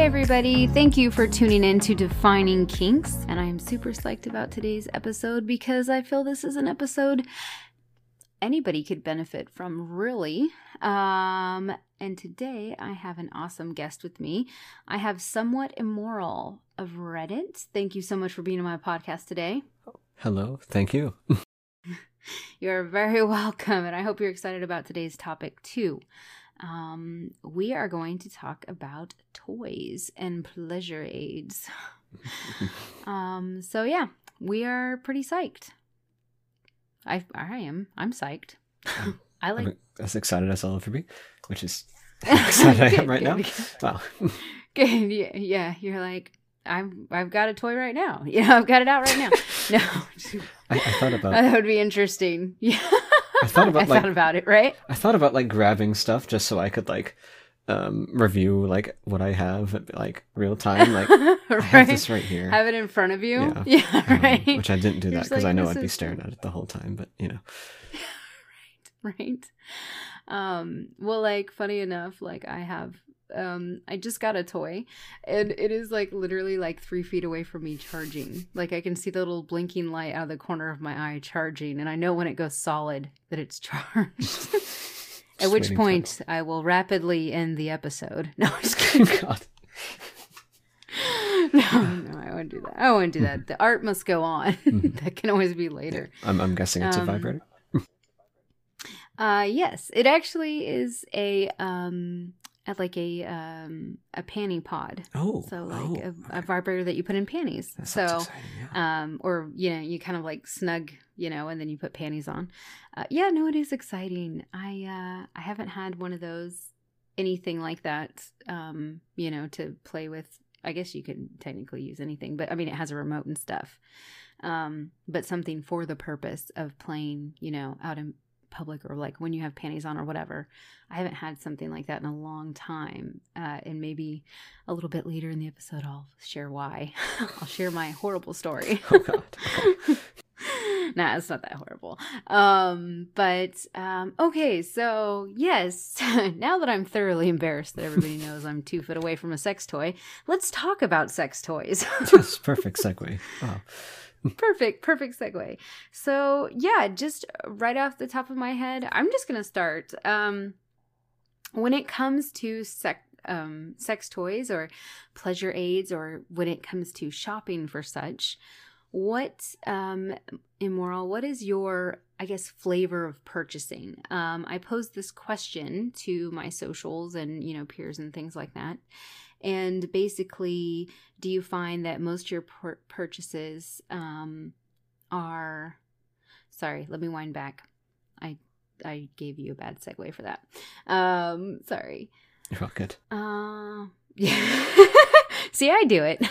Hey everybody, thank you for tuning in to Defining Kinks, and I am super psyched about today's episode because I feel this is an episode anybody could benefit from, really. And today I have an awesome guest with me. I have Somewhat Immoral of Reddit. Thank you so much for being on my podcast today. Hello, thank you. You're very welcome, and I hope you're excited about today's topic too. We are going to talk about toys and pleasure aids. So yeah, we are pretty psyched. I am. I'm psyched. I'm as excited as I'll ever be, which is how excited I am right now. Wow. Good. Yeah. You're like, I've got a toy right now. Yeah, I've got it out right now. No. I thought about that would be interesting. Yeah. I thought about it, right? I thought about like grabbing stuff just so I could like review like what I have at like real time. Like right. I have this right here. Have it in front of you. Yeah, right. Which I didn't do that because I know I'd be staring at it the whole time, but you know. Right. Well, like, funny enough, like I have I just got a toy and it is like literally like 3 feet away from me charging. Like I can see the little blinking light out of the corner of my eye charging, and I know when it goes solid that it's charged. At which point I will rapidly end the episode. No, I'm just kidding. God. No, I won't do that. I won't do that. The art must go on. That can always be later. I'm guessing it's a vibrator. Yes, it actually is a panty pod. Oh, so like a vibrator that you put in panties. That so, exciting, yeah. Or you kind of like snug, and then you put panties on. Yeah, no, it is exciting. I haven't had one of those, anything like that. To play with. I guess you could technically use anything, but I mean, it has a remote and stuff. But something for the purpose of playing, out in public or like when you have panties on or whatever. I haven't had something like that in a long time, and maybe a little bit later in the episode I'll share why. I'll share my horrible story. Oh God. Okay. Nah, it's not that horrible. Okay, so yes, now that I'm thoroughly embarrassed that everybody knows I'm 2 foot away from a sex toy, let's talk about sex toys. Yes, perfect segue. Wow. Perfect segue. So yeah, just right off the top of my head, I'm just gonna start. When it comes to sex toys or pleasure aids, or when it comes to shopping for such, what is your, I guess, flavor of purchasing? I posed this question to my socials and peers and things like that. And basically, do you find that most of your purchases are... Sorry, let me wind back. I gave you a bad segue for that. Sorry. You're all good. Yeah. See, I do it.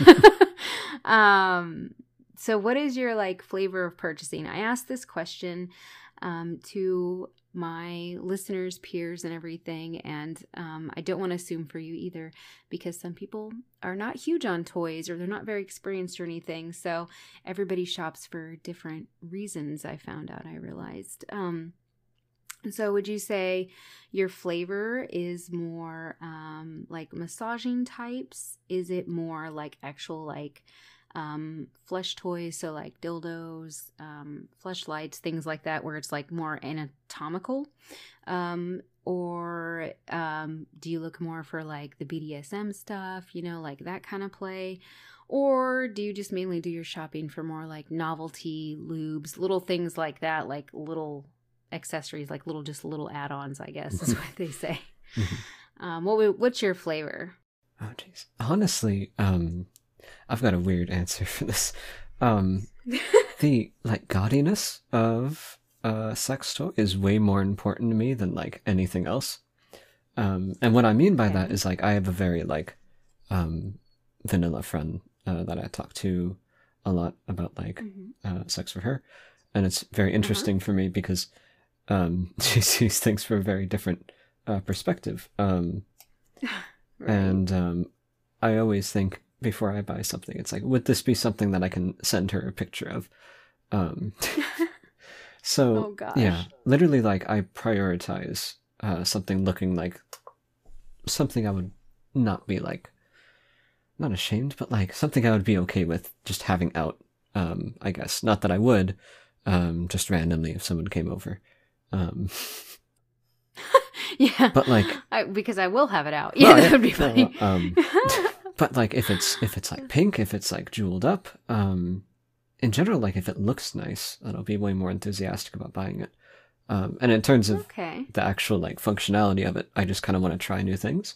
So what is your like flavor of purchasing? I asked this question to my listeners, peers, and everything, and I don't want to assume for you either, because some people are not huge on toys or they're not very experienced or anything, so everybody shops for different reasons. I realized. So would you say your flavor is more like massaging types? Is it more like actual like flesh toys, so like dildos, fleshlights, things like that, where it's like more anatomical, or do you look more for like the BDSM stuff, like that kind of play, or do you just mainly do your shopping for more like novelty lubes, little things like that, like little accessories, like little add-ons, I guess is what they say. What's your flavor? Oh jeez, honestly, I've got a weird answer for this. The like gaudiness of a sex toy is way more important to me than like anything else. And what I mean by that is like I have a very like vanilla friend that I talk to a lot about like sex for her, and it's very interesting for me because she sees things from a very different perspective. Right. And I always think before I buy something, it's like, would this be something that I can send her a picture of? So oh gosh. Yeah, literally, like I prioritize something looking like something I would not be like not ashamed, but like something I would be okay with just having out. I guess not that I would, just randomly if someone came over. Yeah, but like, because I will have it out. Yeah, well, that would be funny. But like if it's like pink, if it's like jeweled up, in general, like if it looks nice, then I'll be way more enthusiastic about buying it. And in terms of the actual like functionality of it, I just kind of want to try new things.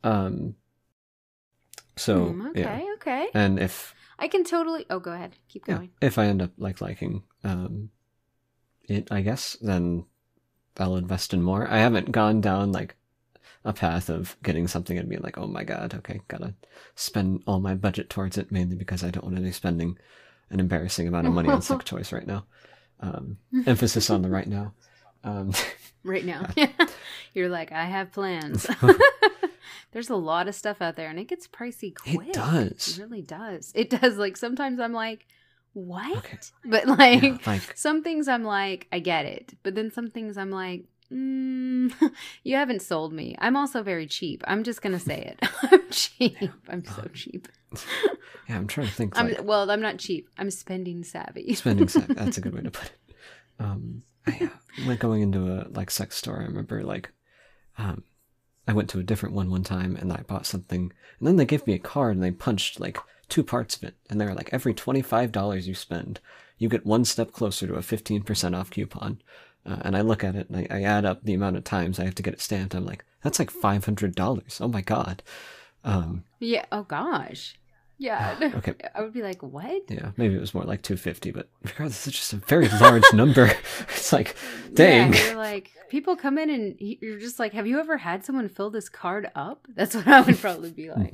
So okay. And if I can totally, go ahead, keep going. If I end up like liking it, I guess, then I'll invest in more. I haven't gone down like a path of getting something and being like, oh my god, okay, gotta spend all my budget towards it, mainly because I don't want to be spending an embarrassing amount of money on sex toys right now. Emphasis on the right now. Right now. You're like, I have plans. There's a lot of stuff out there and it gets pricey quick. It does. It really does. It does. Like sometimes I'm like, what? Okay. But like some things I'm like, I get it. But then some things I'm like, you haven't sold me. I'm also very cheap. I'm just going to say it. I'm cheap. I'm so cheap. Yeah, I'm trying to think. I'm not cheap. I'm spending savvy. Spending savvy. That's a good way to put it. Like going into a like sex store, I remember like, I went to a different one time and I bought something and then they gave me a card and they punched like 2 parts of it. And they were like, every $25 you spend, you get one step closer to a 15% off coupon. And I look at it and I add up the amount of times I have to get it stamped. I'm like, that's like $500. Oh my God. Yeah. Oh gosh. Yeah. Okay. I would be like, what? Yeah. Maybe it was more like 250, but regardless, it's just a very large number. It's like, dang. Yeah, you're like, people come in and you're just like, have you ever had someone fill this card up? That's what I would probably be like.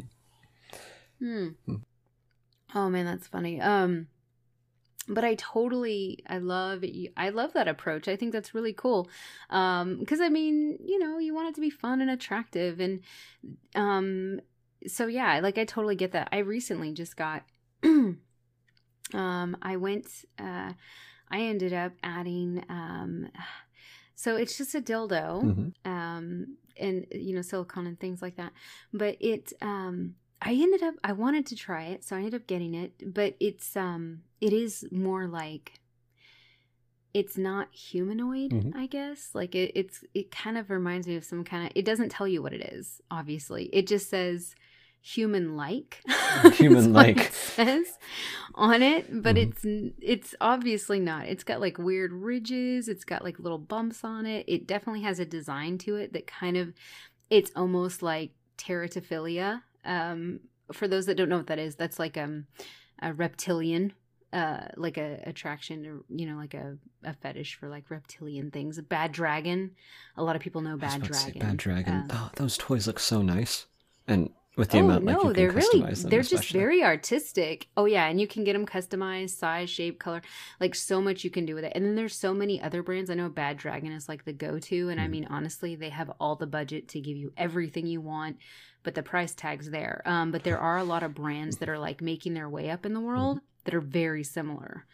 Oh man, that's funny. But I love that approach. I think that's really cool. Because I mean, you want it to be fun and attractive and, so yeah, like I totally get that. I recently just got, I ended up adding, so it's just a dildo, and silicone and things like that. But I wanted to try it, so I ended up getting it. But it is more like, it's not humanoid, I guess. Like it kind of reminds me of some kind of. It doesn't tell you what it is. Obviously, it just says human-like. Human-like it says on it, but it's obviously not. It's got like weird ridges. It's got like little bumps on it. It definitely has a design to it that kind of. It's almost like teratophilia. For those that don't know what that is, that's like a reptilian. Like a attraction or like a fetish for like reptilian things. A bad dragon. A lot of people know bad dragon. Bad dragon. Those toys look so nice. And with the amount like you can customize them, they're just very artistic. Oh yeah, and you can get them customized, size, shape, color, like so much you can do with it. And then there's so many other brands. I know Bad Dragon is like the go-to, and I mean honestly, they have all the budget to give you everything you want, but the price tag's there. But there are a lot of brands that are like making their way up in the world that are very similar.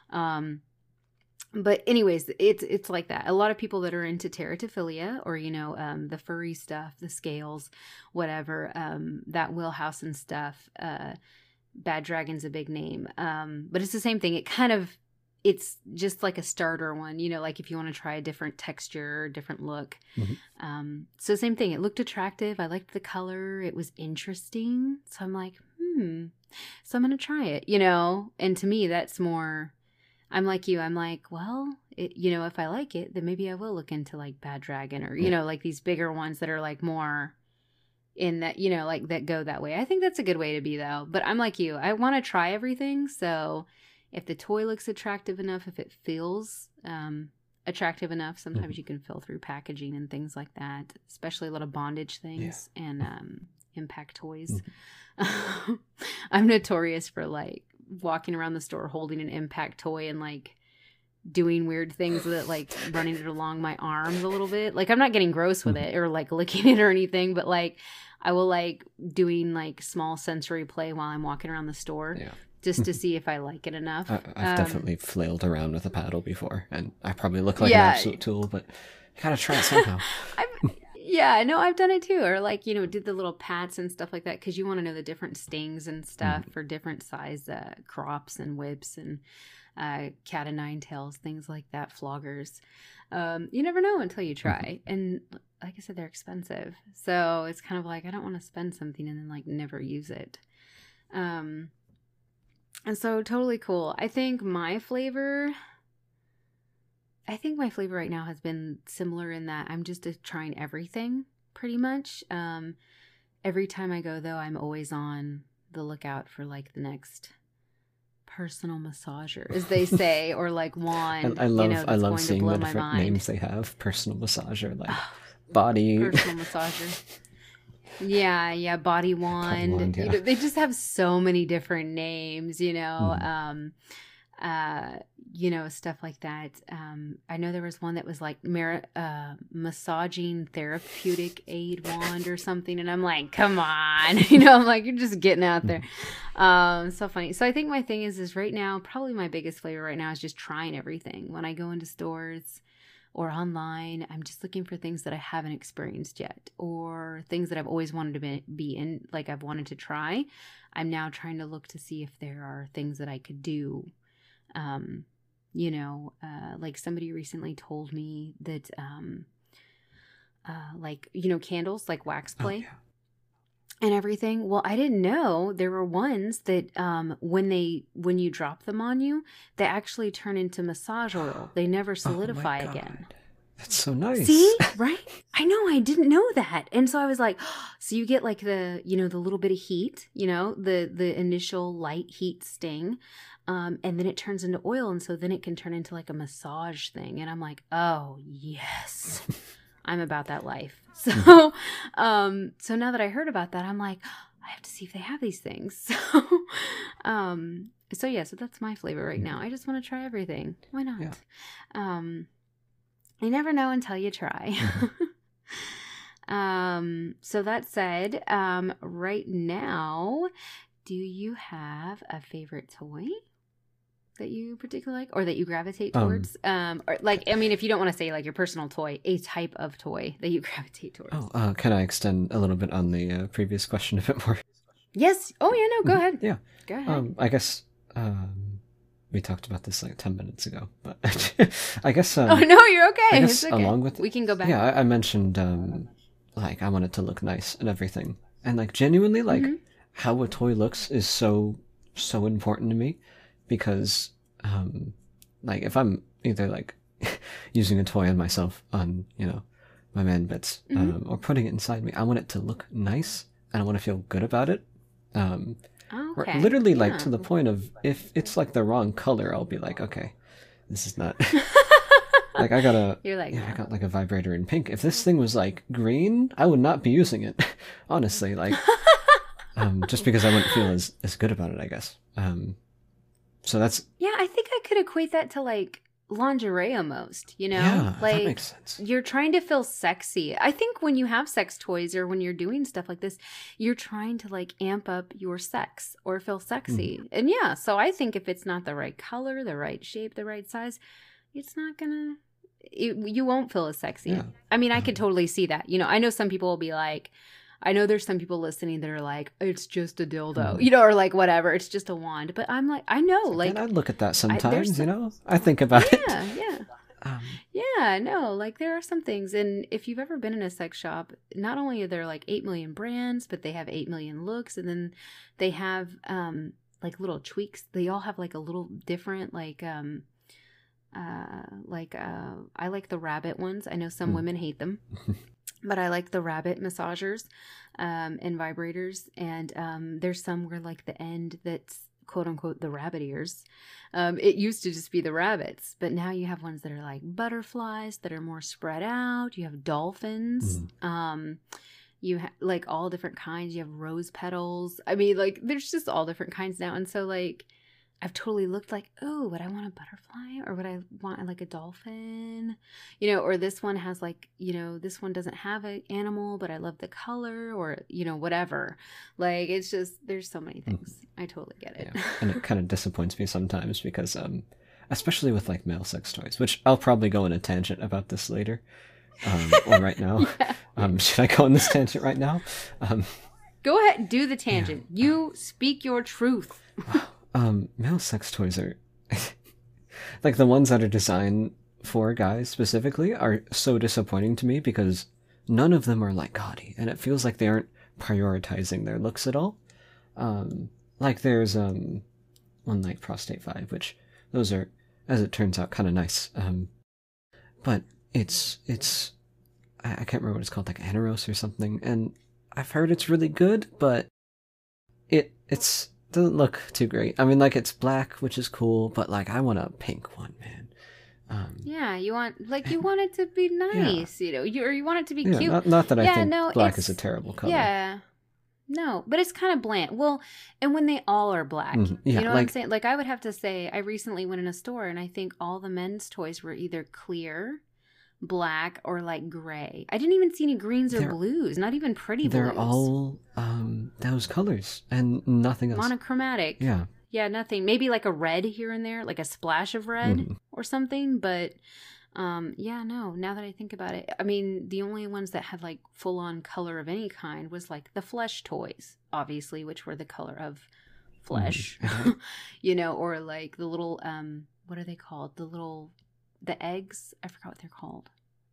But anyways, it's like that. A lot of people that are into teratophilia or, the furry stuff, the scales, whatever, that wheelhouse and stuff, Bad Dragon's a big name. But it's the same thing. It's just like a starter one, like if you want to try a different texture, different look. So same thing. It looked attractive. I liked the color. It was interesting. So I'm like, so I'm going to try it, and to me, that's more, I'm like you. I'm like, well, if I like it, then maybe I will look into like Bad Dragon or, like these bigger ones that are like more in that, like that go that way. I think that's a good way to be though. But I'm like you, I want to try everything. So if the toy looks attractive enough, if it feels attractive enough, sometimes you can feel through packaging and things like that, especially a lot of bondage things and impact toys. I'm notorious for like walking around the store holding an impact toy and like doing weird things with it, like running it along my arms a little bit. Like I'm not getting gross with it or like licking it or anything, but like I will like doing like small sensory play while I'm walking around the store just to see if I like it enough. I've definitely flailed around with a paddle before and I probably look like an absolute tool, but you gotta try it somehow. Yeah, no, I've done it too. Or like, did the little pats and stuff like that because you want to know the different stings and stuff for different size crops and whips and cat o' nine tails, things like that, floggers. You never know until you try. And like I said, they're expensive. So it's kind of like, I don't want to spend something and then like never use it. And so totally cool. I think my flavor right now has been similar in that I'm just trying everything pretty much. Every time I go though, I'm always on the lookout for like the next personal massager, as they say, or like wand. I love seeing the different names they have. Personal massager, like body. Personal massager. Yeah, body wand. Yeah. They just have so many different names, stuff like that. I know there was one that was like massaging therapeutic aid wand or something, and I'm like, come on, I'm like, you're just getting out there. So funny. So I think my thing is right now, probably my biggest flavor right now is just trying everything. When I go into stores or online, I'm just looking for things that I haven't experienced yet, or things that I've always wanted to be in, like I've wanted to try. I'm now trying to look to see if there are things that I could do. Like somebody recently told me that, candles, like wax play and everything. Well, I didn't know there were ones that, when you drop them on you, they actually turn into massage oil. They never solidify again. That's so nice. See, right? I know. I didn't know that. And so I was like, so you get like the little bit of heat, the initial light heat sting. And then it turns into oil. And so then it can turn into like a massage thing. And I'm like, oh yes, I'm about that life. So, so now that I heard about that, I'm like, I have to see if they have these things. So that's my flavor right now. I just want to try everything. Why not? Yeah. You never know until you try. So that said, right now, do you have a favorite toy that you particularly like or that you gravitate towards? Or like, I mean, if you don't want to say like your personal toy, a type of toy that you gravitate towards. Can I extend a little bit on the previous question a bit more? Yes. Oh, yeah, no, go ahead. Yeah. Go ahead. I guess we talked about this like 10 minutes ago, but I guess... oh, no, you're okay. I guess it's okay. Along with... We can go back. Yeah, I mentioned, like, I want it to look nice and everything. And, like, genuinely, like, how a toy looks is so important to me. Because, like, if I'm either, like, using a toy on myself, on, my man bits, or putting it inside me, I want it to look nice, and I want to feel good about it. Okay. Literally, like, to the point of, if it's, like, the wrong color, I'll be like, okay, this is not... like, I got You're like, I got, like, a vibrator in pink. If this thing was, like, green, I would not be using it. Honestly, like, just because I wouldn't feel as good about it, I guess. So that's... Yeah, I think I could equate that to, like, lingerie almost, Yeah, like, that makes sense. You're trying to feel sexy. I think when you have sex toys or when you're doing stuff like this, you're trying to like amp up your sex or feel sexy. And yeah, so I think if it's not the right color, the right shape, the right size, it's not gonna, you won't feel as sexy. Yeah. I mean, I could totally see that. I know some people will be like, I know there's some people listening that are like, it's just a dildo, or like whatever, it's just a wand. But I'm like, I know, like, I look at that sometimes, I think about it. Yeah, no, like there are some things. And if you've ever been in a sex shop, not only are there like 8 million brands, but they have 8 million looks. And then they have like little tweaks. They all have like a little different, like, I like the rabbit ones. I know some women hate them. But I like the rabbit massagers and vibrators. And there's some where like the end that's quote unquote the rabbit ears. It used to just be the rabbits. But now you have ones that are like butterflies that are more spread out. You have dolphins. You have like all different kinds. You have rose petals. I mean, like there's just all different kinds now. And so like I've totally looked like, oh, would I want a butterfly or would I want like a dolphin? Or this one has like, this one doesn't have an animal, but I love the color or, whatever. Like, it's just, there's so many things. I totally get it. Yeah. And it kind of disappoints me sometimes because, especially with like male sex toys, which I'll probably go on a tangent about this later or right now. Should I go on this tangent right now? Go ahead, do the tangent. Yeah. You speak your truth. Male sex toys are like the ones that are designed for guys specifically are so disappointing to me because none of them are like gaudy, and it feels like they aren't prioritizing their looks at all. Like there's one like Prostate 5, which those are, as it turns out, kind of nice. But it's I can't remember what it's called, like Aneros or something, and I've heard it's really good, but it's doesn't look too great. I mean, like it's black, which is cool, but like I want a pink one, man. Yeah, you want it to be nice, you know, or you want it to be cute. Not that I think black is a terrible color. Yeah, no, but it's kind of bland. Well, and when they all are black, you know what I'm saying? Like I would have to say, I recently went in a store and I think all the men's toys were either clear, black, or like gray. I didn't even see any greens or blues, not even pretty blues. They're all those colors and nothing else. Monochromatic. Yeah. Yeah, nothing. Maybe like a red here and there, like a splash of red or something. But yeah, no, now that I think about it, I mean, the only ones that had like full on color of any kind was like the flesh toys, obviously, which were the color of flesh, you know, or like the little, what are they called? The eggs? I forgot what they're called.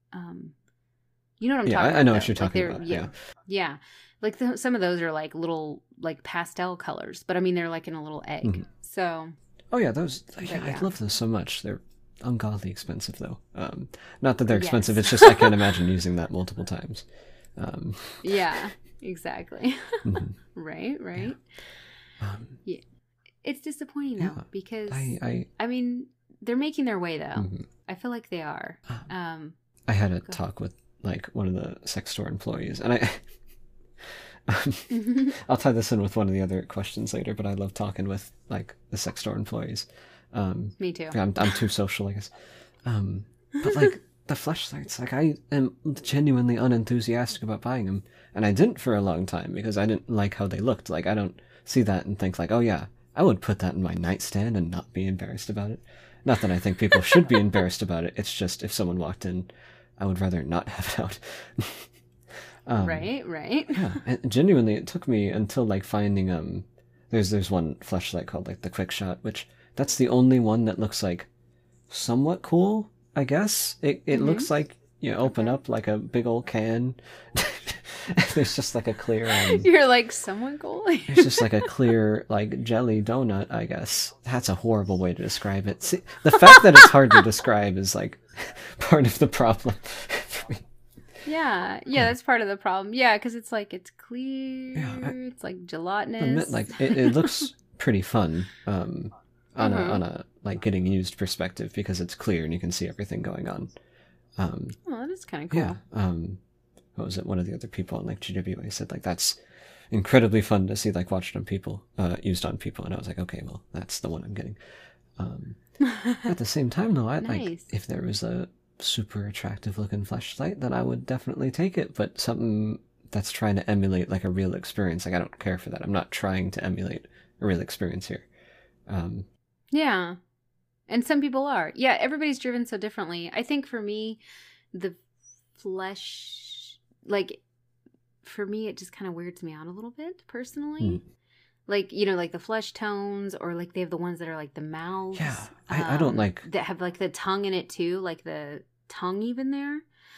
You know what I'm talking about? I know what you're talking about. Yeah. Like some of those are like little like pastel colors, but I mean they're like in a little egg. So. Oh yeah, those. I love those so much. They're ungodly expensive though. Not that they're expensive. It's just I can't imagine using that multiple times. Yeah, exactly. Right. Yeah. It's disappointing though because I mean they're making their way though. I feel like they are. I had a talk with like one of the sex store employees, and I'll tie this in with one of the other questions later, but I love talking with like the sex store employees. Me too. I'm too social, I guess. But like the fleshlights, like I am genuinely unenthusiastic about buying them, and I didn't for a long time because I didn't like how they looked. Like I don't see that and think like, oh yeah, I would put that in my nightstand and not be embarrassed about it. Not that I think people should be embarrassed about it. It's just if someone walked in, I would rather not have it out. Right. Yeah, and genuinely, it took me until like finding there's one fleshlight called like the Quick Shot, which that's the only one that looks like somewhat cool. I guess it looks like you open up like a big old can. There's just like a clear. You're like somewhat cool. There's just like a clear like jelly donut. I guess that's a horrible way to describe it. See, the fact that it's hard to describe is like part of the problem. Yeah, that's part of the problem. Yeah, because it's like it's clear. Yeah, it's like gelatinous. Like it looks pretty fun on a like getting used perspective because it's clear and you can see everything going on. That is kind of cool. Yeah. What was it? One of the other people on like GWA said like that's incredibly fun to see like watched on people, used on people, and I was like, okay, well that's the one I'm getting. At the same time though, I'd like if there was a super attractive looking fleshlight, then I would definitely take it, but something that's trying to emulate like a real experience, like I don't care for that. I'm not trying to emulate a real experience here. Yeah, and some people are. Yeah, everybody's driven so differently. I think for me, the flesh, like for me, it just kind of weirds me out a little bit personally. Like, you know, like the flesh tones, or like they have the ones that are like the mouths. Yeah, I don't like that have like the tongue in it too, like the tongue even there.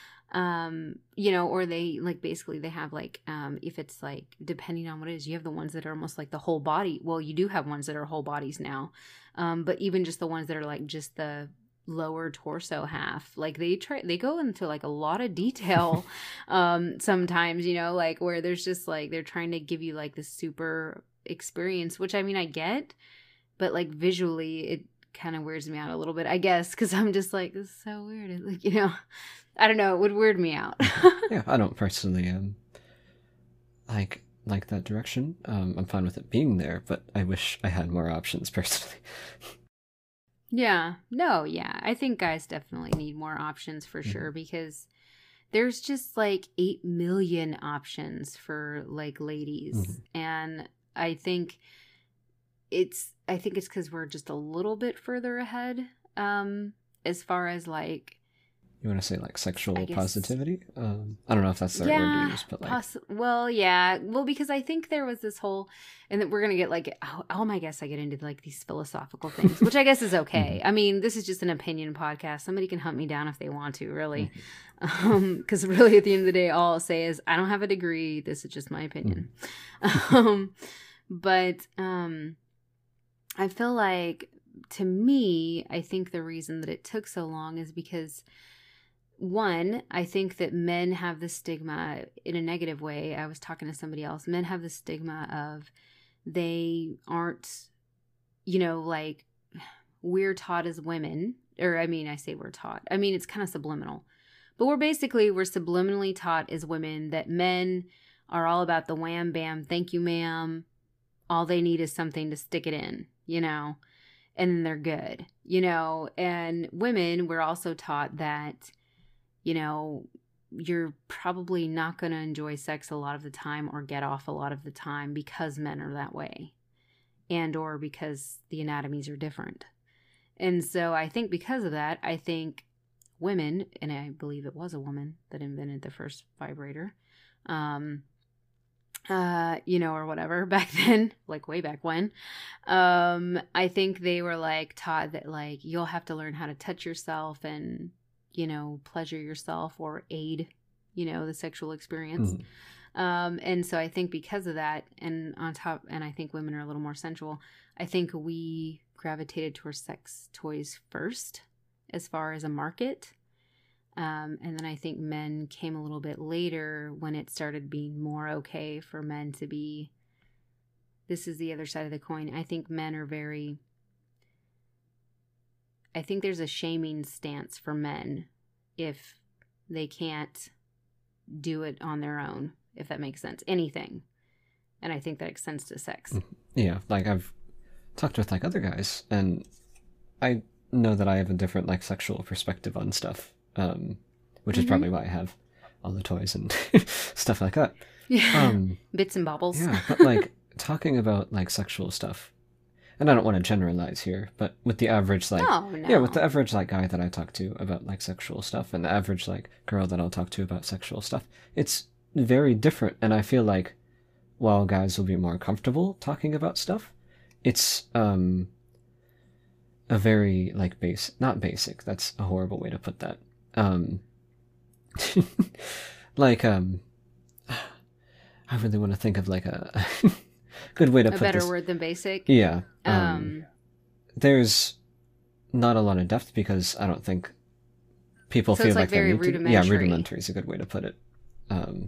You know, or they like basically they have like if it's like depending on what it is, you have the ones that are almost like the whole body. Well, you do have ones that are whole bodies now, but even just the ones that are like just the lower torso half, like they go into like a lot of detail sometimes, you know, like where there's just like they're trying to give you like this super experience, which I mean I get, but like visually it kind of weirds me out a little bit, I guess, because I'm just like, this is so weird. It, like, you know, I don't know, it would weird me out. Yeah, I don't personally like that direction. I'm fine with it being there, but I wish I had more options personally. Yeah, I think guys definitely need more options for sure, because there's just like 8 million options for like ladies, and I think it's because we're just a little bit further ahead as far as like You want to say like sexual I guess, positivity? I don't know if that's the right word to use, but like, well, yeah, well, because I think there was this whole, and that we're gonna get like, oh my guess I get into like these philosophical things, which I guess is okay. I mean, this is just an opinion podcast. Somebody can hunt me down if they want to, really, because really at the end of the day, all I'll say is I don't have a degree. This is just my opinion. But I feel like, to me, I think the reason that it took so long is because, one, I think that men have the stigma in a negative way. I was talking to somebody else. Men have the stigma of they aren't, like, we're taught as women, or I mean, I say we're taught. I mean, it's kind of subliminal. But we're subliminally taught as women that men are all about the wham, bam, thank you, ma'am. All they need is something to stick it in, and then they're good, And women, we're also taught that, you're probably not going to enjoy sex a lot of the time or get off a lot of the time because men are that way, and or because the anatomies are different. And so I think because of that, I think women, and I believe it was a woman that invented the first vibrator, or whatever back then, like way back when, I think they were like taught that like you'll have to learn how to touch yourself and, pleasure yourself or aid, the sexual experience. And so I think because of that, and on top, and I think women are a little more sensual, I think we gravitated towards sex toys first as far as a market. And then I think men came a little bit later when it started being more okay for men to be, this is the other side of the coin. I think men are I think there's a shaming stance for men if they can't do it on their own, if that makes sense. Anything. And I think that extends to sex. Yeah, like I've talked with like other guys, and I know that I have a different like sexual perspective on stuff. Which is probably why I have all the toys and stuff like that. Yeah, bits and baubles. Yeah, but like talking about like sexual stuff, and I don't want to generalize here, but with the average like, with the average like guy that I talk to about like sexual stuff, and the average like girl that I'll talk to about sexual stuff, it's very different. And I feel like while guys will be more comfortable talking about stuff, it's a very like not basic. That's a horrible way to put that. Like I really want to think of like a good way to put this. A better word than basic. Yeah. There's not a lot of depth because I don't think people feel like very rudimentary. Yeah, rudimentary is a good way to put it. Not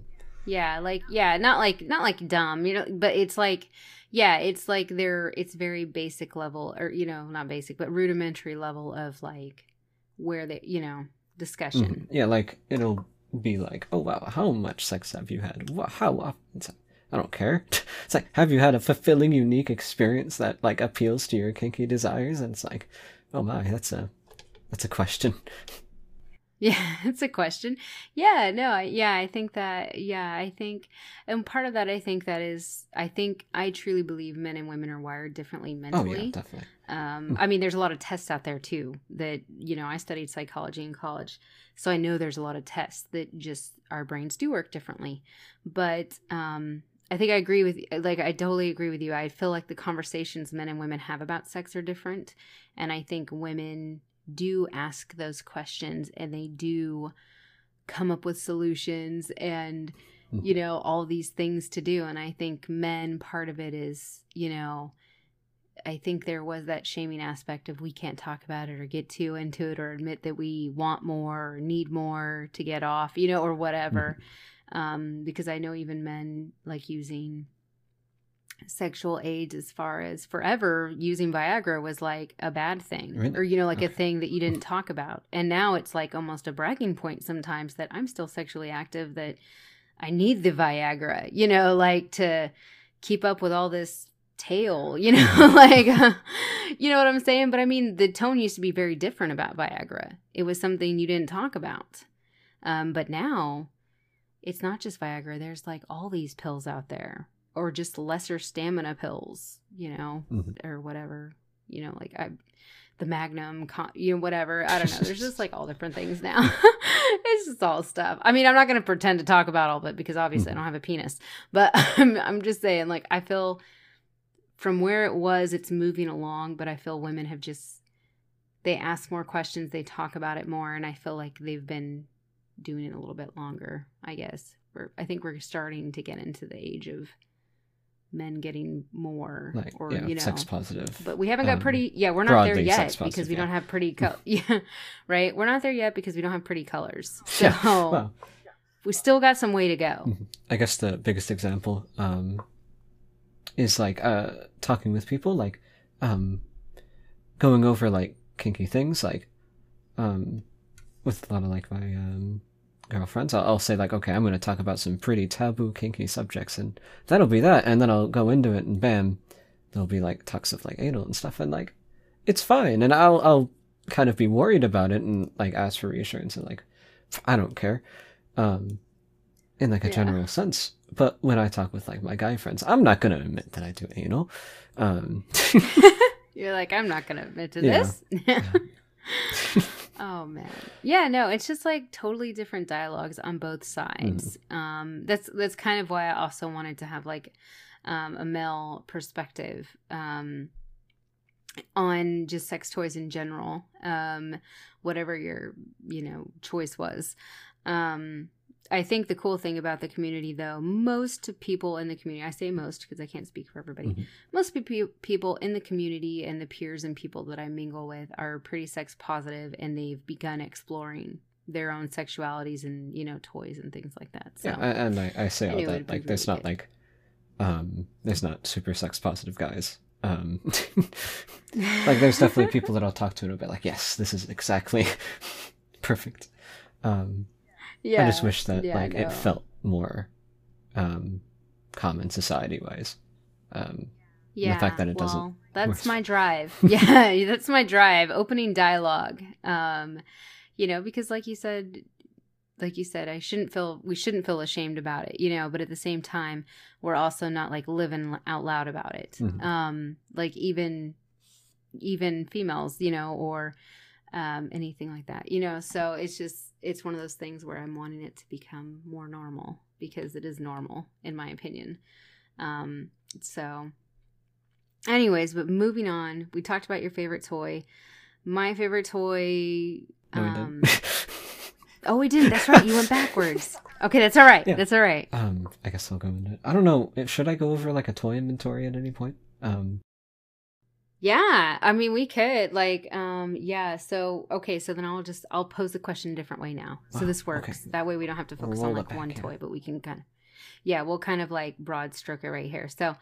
like dumb, but it's like, it's like it's very basic level, or not basic, but rudimentary level of like where they, discussion. Yeah, like it'll be like, oh wow, how much sex have you had? How often? It's like, I don't care. It's like, have you had a fulfilling, unique experience that like appeals to your kinky desires? And it's like, oh my, that's a question. Yeah, it's a question. Yeah, no, I think that, and part of that, I think I truly believe men and women are wired differently mentally. Oh yeah, definitely. I mean, there's a lot of tests out there too that, I studied psychology in college, so I know there's a lot of tests that just our brains do work differently. But, I think I agree with, like, I totally agree with you. I feel like the conversations men and women have about sex are different. And I think women do ask those questions and they do come up with solutions and, all these things to do. And I think men, part of it is, I think there was that shaming aspect of we can't talk about it or get too into it or admit that we want more or need more to get off, or whatever. Because I know even men like using sexual aids, as far as forever using Viagra was like a bad thing, really? Or a thing that you didn't talk about. And now it's like almost a bragging point sometimes that I'm still sexually active, that I need the Viagra, like to keep up with all this tail, like, you know what I'm saying? But I mean, the tone used to be very different about Viagra. It was something you didn't talk about. But now it's not just Viagra. There's like all these pills out there, or just lesser stamina pills, or whatever, like the Magnum, whatever. I don't know. There's just like all different things now. It's just all stuff. I mean, I'm not going to pretend to talk about all of it because obviously I don't have a penis. But I'm just saying, like, I feel from where it was, it's moving along. But I feel women have they ask more questions. They talk about it more. And I feel like they've been doing it a little bit longer, I guess. I think we're starting to get into the age of men getting more, like, or sex positive. But we haven't got pretty. Yeah, we're not there yet because we don't have pretty. Yeah, right. We're not there yet because we don't have pretty colors. So well, we still got some way to go. I guess the biggest example is like talking with people, like going over like kinky things, like with a lot of like my girlfriends. I'll say like, okay, I'm going to talk about some pretty taboo kinky subjects, and that'll be that, and then I'll go into it, and bam, there'll be like talks of like anal and stuff, and like it's fine, and I'll kind of be worried about it and like ask for reassurance and like I don't care, in like a general sense. But when I talk with like my guy friends, I'm not going to admit that I do anal. You're like, I'm not going to admit to this. Oh man. Yeah, no, it's just like totally different dialogues on both sides. That's kind of why I also wanted to have like a male perspective on just sex toys in general. Whatever your, choice was. I think the cool thing about the community, though, most people in the community, I say most because I can't speak for everybody, most people in the community and the peers and people that I mingle with are pretty sex positive, and they've begun exploring their own sexualities and, toys and things like that. So, yeah, and I say all that, like, there's not good. There's not super sex positive guys. Like, there's definitely people that I'll talk to and I'll be like, yes, this is exactly perfect. Yeah, I just wish that it felt more common society wise. The fact that it doesn't. That's my drive. Yeah, that's my drive. Opening dialogue. Because like you said, we shouldn't feel ashamed about it, but at the same time, we're also not like living out loud about it. Like even females, or anything like that, so it's one of those things where I'm wanting it to become more normal because it is normal in my opinion. So anyways, but moving on, we talked about your favorite toy. My favorite toy, oh, we didn't. That's right. You went backwards. Okay, that's all right. Yeah. That's all right. I guess I'll go into it. I don't know. Should I go over like a toy inventory at any point? Yeah, I mean, we could so then I'll pose the question a different way now. So this works. Okay. That way we don't have to focus on like one toy, but we can we'll kind of like broad stroke it right here. So,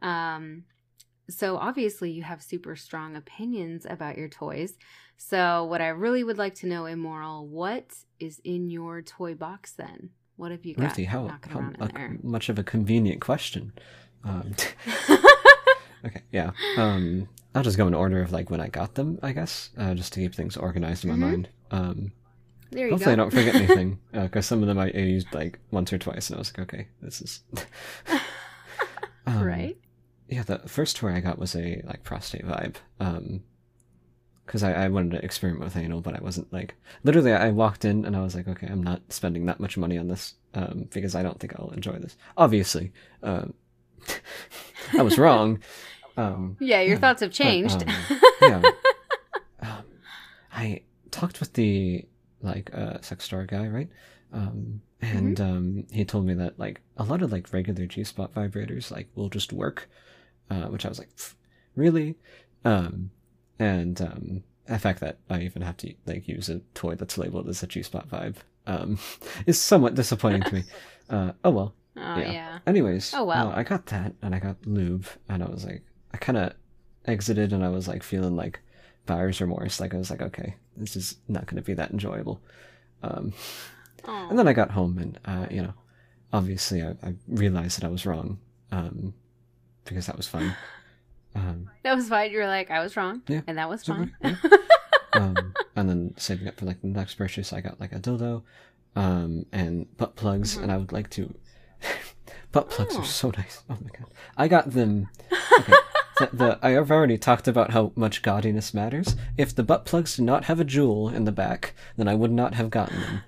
so obviously you have super strong opinions about your toys. So what I really would like to know, Immoral, what is in your toy box then? What have you got? Ruthie, how much of a convenient question. Okay, yeah. I'll just go in order of like when I got them, I guess, just to keep things organized in my mind. There you hopefully go. I don't forget anything, because some of them I used like once or twice, and I was like, okay, this is right. Yeah, the first toy I got was a like prostate vibe, because I wanted to experiment with anal, but I wasn't like literally. I walked in and I was like, okay, I'm not spending that much money on this, because I don't think I'll enjoy this. Obviously, I was wrong. Your thoughts have changed. I talked with the sex store guy, right? And he told me that like a lot of like regular G-spot vibrators like will just work, which I was like, really? And the fact that I even have to like use a toy that's labeled as a G-spot vibe is somewhat disappointing to me. Oh well. Oh yeah. Anyways, oh well. I got that, and I got lube, and I was like, I kind of exited, and I was like feeling like buyer's remorse. Like I was like, okay, this is not going to be that enjoyable. And then I got home, and obviously I realized that I was wrong, because that was fun. That was fine. You were like, I was wrong, yeah, and that was fun. Okay, yeah. And then saving up for like the next purchase, I got like a dildo, and butt plugs, and I would like to. Butt plugs are so nice. Oh my god, I got them. Okay. I've already talked about how much gaudiness matters. If the butt plugs did not have a jewel in the back, then I would not have gotten them.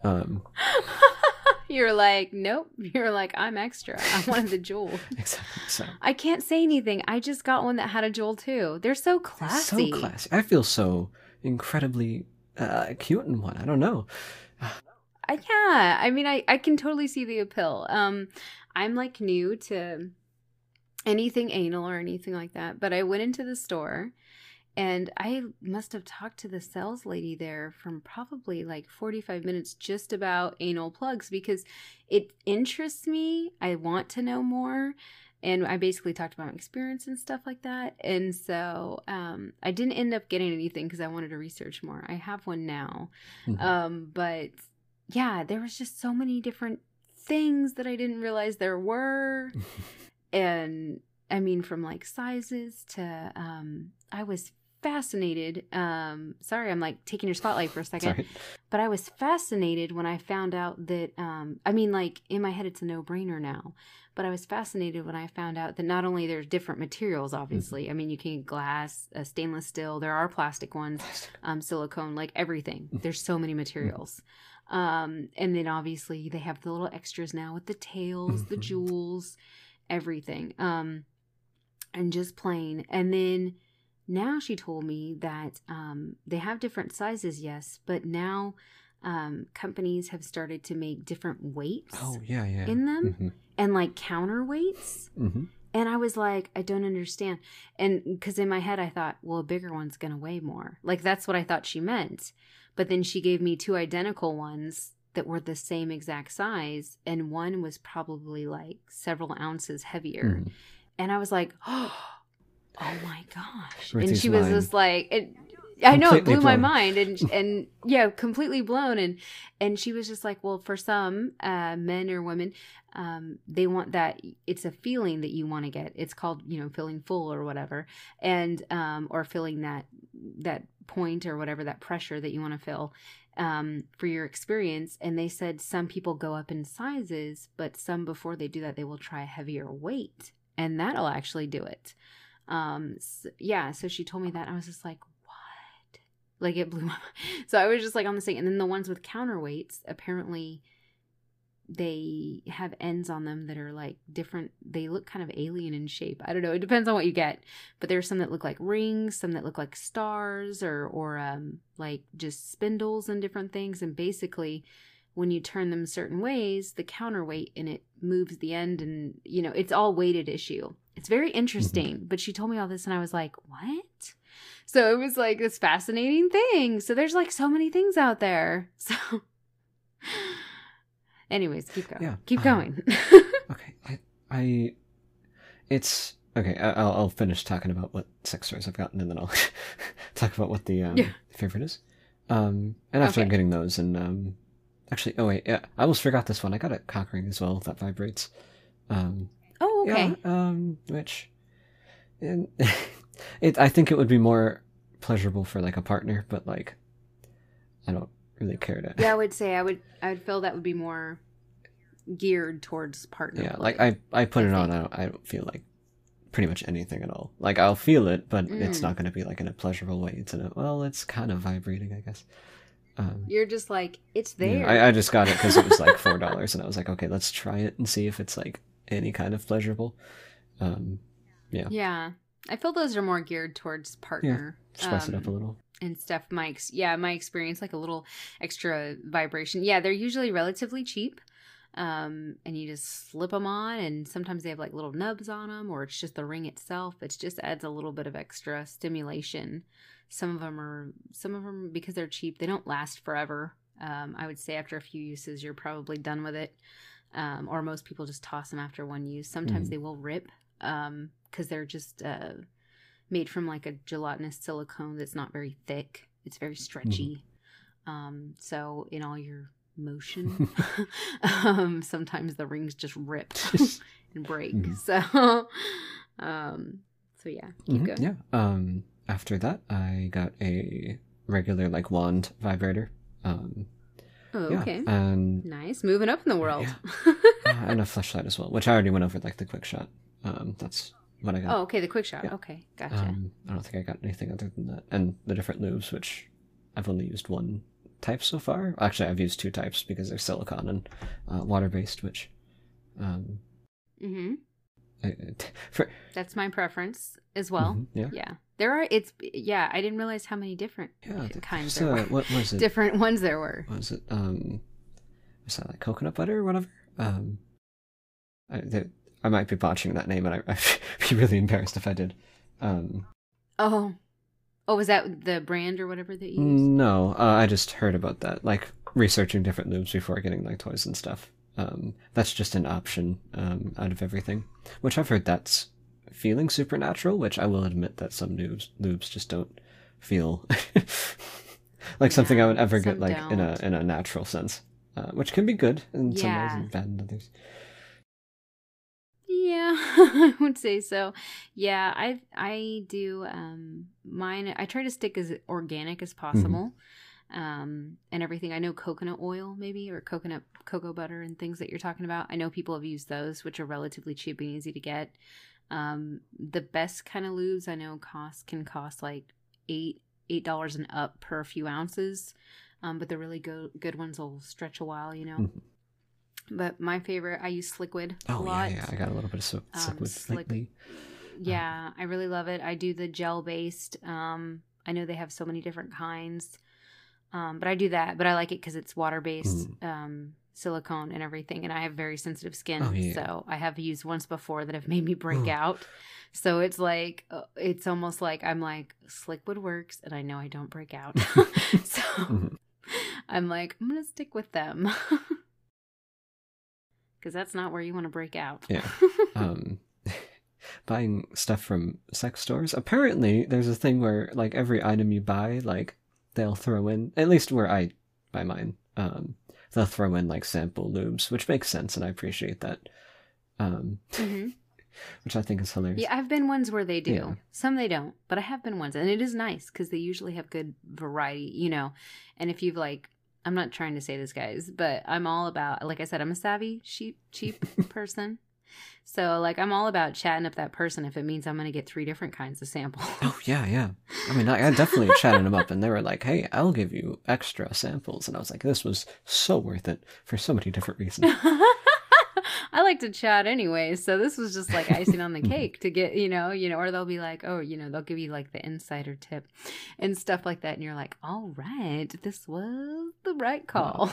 You're like, nope. You're like, I'm extra. I wanted the jewel. Exactly. So I can't say anything. I just got one that had a jewel too. They're so classy. so classy. I feel so incredibly cute in one. I don't know. Yeah. I mean, I can totally see the appeal. I'm like new to anything anal or anything like that, but I went into the store and I must have talked to the sales lady there from probably like 45 minutes just about anal plugs because it interests me. I want to know more. And I basically talked about my experience and stuff like that. And so I didn't end up getting anything because I wanted to research more. I have one now. But yeah, there was just so many different things that I didn't realize there were. And I mean, from like sizes to I was fascinated. Sorry, I'm like taking your spotlight for a second. Sorry. But I was fascinated when I found out that I mean, like in my head it's a no-brainer now. But I was fascinated when I found out that not only there's different materials, obviously. I mean, you can get glass, stainless steel. There are plastic ones, silicone, like everything. There's so many materials. And then obviously they have the little extras now with the tails, the jewels, everything. And just plain. And then now she told me that they have different sizes, yes, but now companies have started to make different weights in them and like counterweights. And I was like, I don't understand. And because in my head I thought, well, a bigger one's going to weigh more. Like that's what I thought she meant. But then she gave me two identical ones that were the same exact size. And one was probably like several ounces heavier. And I was like, oh my gosh. Ruthie's and she was mind. just like, I know it blew Completely my blown. mind and yeah, completely blown. And she was just like, well, for some men or women, they want that. It's a feeling that you want to get. It's called, feeling full or whatever. And, or feeling that point or whatever, that pressure that you want to feel, for your experience. And they said some people go up in sizes, but some before they do that, they will try a heavier weight and that'll actually do it. So she told me that. I was just like, what? Like it blew my mind. So I was just like on the same. And then the ones with counterweights, apparently they have ends on them that are like different. They look kind of alien in shape. I don't know. It depends on what you get. But there's some that look like rings, some that look like stars or like just spindles and different things. And basically when you turn them certain ways, the counterweight in it moves the end and, it's all weighted issue. It's very interesting, but she told me all this and I was like, what? So it was like this fascinating thing. So there's like so many things out there. So anyways, keep going. Yeah. Keep going. Okay. It's okay. I'll finish talking about what sex toys I've gotten and then I'll talk about what the favorite is. And after Okay. getting those and actually, oh wait, yeah, I almost forgot this one. I got a cock ring as well that vibrates. Oh, okay. Yeah, which I think it would be more pleasurable for like a partner, but like I don't really care to. Yeah, I would say I would feel that would be more geared towards partner. Yeah, play. like I put it on. think. I don't feel like pretty much anything at all. Like I'll feel it, but it's not going to be like in a pleasurable way. It's kind of vibrating, I guess. You're just like, it's there. Yeah, I just got it because it was like $4, and I was like, okay, let's try it and see if it's like any kind of pleasurable. Yeah. I feel those are more geared towards partner. Spice it up a little. And stuff. My experience, like a little extra vibration. Yeah, they're usually relatively cheap. And you just slip them on, and sometimes they have like little nubs on them, or it's just the ring itself. It just adds a little bit of extra stimulation. Some of them, because they're cheap, they don't last forever. I would say after a few uses, you're probably done with it. Or most people just toss them after one use. Sometimes they will rip, because they're just made from like a gelatinous silicone that's not very thick. It's very stretchy. So in all your motion, sometimes the rings just rip and break. So yeah, keep going. Yeah. After that, I got a regular like wand vibrator. Okay. And Nice. Moving up in the world. and a flashlight as well, which I already went over like the quick shot. That's what I got. Oh, okay, the quick shot. Yeah. Okay, gotcha. I don't think I got anything other than that. And the different lubes, which I've only used one type so far. Actually, I've used two types because they're silicone and water-based, which... Mm-hmm. For, That's my preference as well. yeah. Yeah. I didn't realize how many different kinds there were. What was it? Different ones there were. Was it, was that like coconut butter or whatever? I might be botching that name, and I'd be really embarrassed if I did. Oh, was that the brand or whatever that you used? No, I just heard about that, like researching different lubes before getting like toys and stuff. That's just an option out of everything, which I've heard that's feeling supernatural, which I will admit that some lubes just don't feel like something I would ever get like in a natural sense, which can be good in some ways and bad in others. Yeah, I would say so. Yeah, I do mine. I try to stick as organic as possible. And everything. I know coconut oil maybe, or cocoa butter and things that you're talking about. I know people have used those, which are relatively cheap and easy to get. The best kind of lubes I know can cost like $8 and up per few ounces. But the really good ones will stretch a while, you know. But my favorite, I use Sliquid a lot. Yeah, I got a little bit of Sliquid lately. Yeah, I really love it. I do the gel based. I know they have so many different kinds. But I do that, but I like it because it's water-based, silicone and everything, and I have very sensitive skin, so I have used once before that have made me break out. So it's like, it's almost like I'm like, Sliquid works, and I know I don't break out. So I'm like, I'm going to stick with them. Because that's not where you want to break out. Yeah. Buying stuff from sex stores, apparently there's a thing where, like, every item you buy, like, they'll throw in, at least where I buy mine, they'll throw in like sample lubes, which makes sense, and I appreciate that. Which I think is hilarious. Yeah, I've been ones where they do. Yeah. Some they don't, but I have been ones, and it is nice because they usually have good variety, you know. And if you've like, I'm not trying to say this, guys, but I'm all about, like I said, I'm a savvy, cheap person. So, like, I'm all about chatting up that person if it means I'm going to get 3 different kinds of samples. Oh, yeah. I mean, I definitely chatted them up, and they were like, hey, I'll give you extra samples. And I was like, this was so worth it for so many different reasons. I like to chat anyway, so this was just like icing on the cake to get, you know, or they'll be like, oh, you know, they'll give you like the insider tip and stuff like that. And you're like, all right, this was the right call.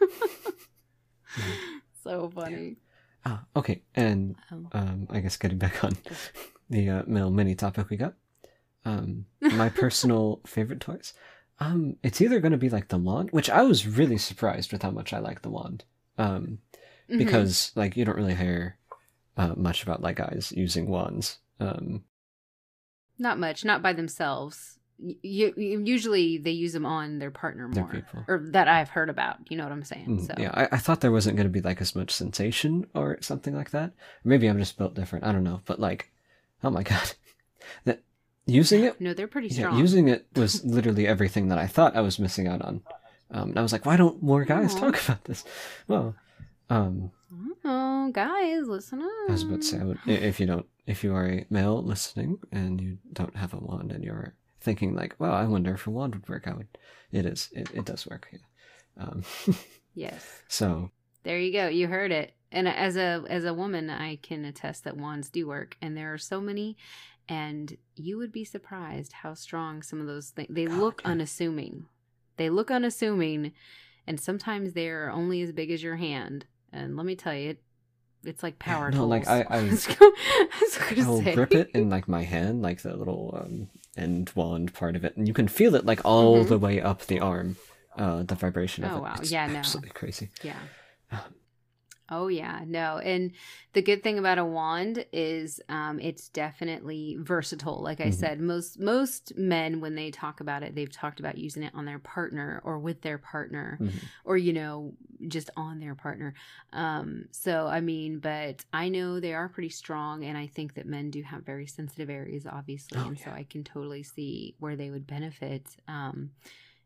So funny. Okay, and I guess getting back on the little mini topic we got, my personal favorite toys, it's either going to be like the wand, which I was really surprised with how much I like the wand, because like you don't really hear much about like guys using wands. Not much, not by themselves. Usually they use them on their partner more, or that I've heard about. You know what I'm saying? So yeah, I thought there wasn't going to be like as much sensation or something like that. Maybe I'm just built different. I don't know, but like, oh my god, that using it. No, they're pretty strong. Yeah, using it was literally everything that I thought I was missing out on. And I was like, why don't more guys talk about this? Well, oh, guys, listen up. I was about to say, if you are a male listening and you don't have a wand and you're thinking like, well, I wonder if a wand would work out. It does work. Yeah. Yes. So there you go. You heard it. And as a woman, I can attest that wands do work, and there are so many, and you would be surprised how strong some of those things. They look unassuming. They look unassuming, and sometimes they're only as big as your hand. And let me tell you, it's like power tools. No, like I will grip it in like my hand, like the little end wand part of it, and you can feel it like all the way up the arm. The vibration of it. Oh wow! It's absolutely crazy. Yeah. Oh yeah, no. And the good thing about a wand is it's definitely versatile. Like I said, most men, when they talk about it, they've talked about using it on their partner or with their partner, or just on their partner. So I mean, but I know they are pretty strong, and I think that men do have very sensitive areas, obviously, so I can totally see where they would benefit.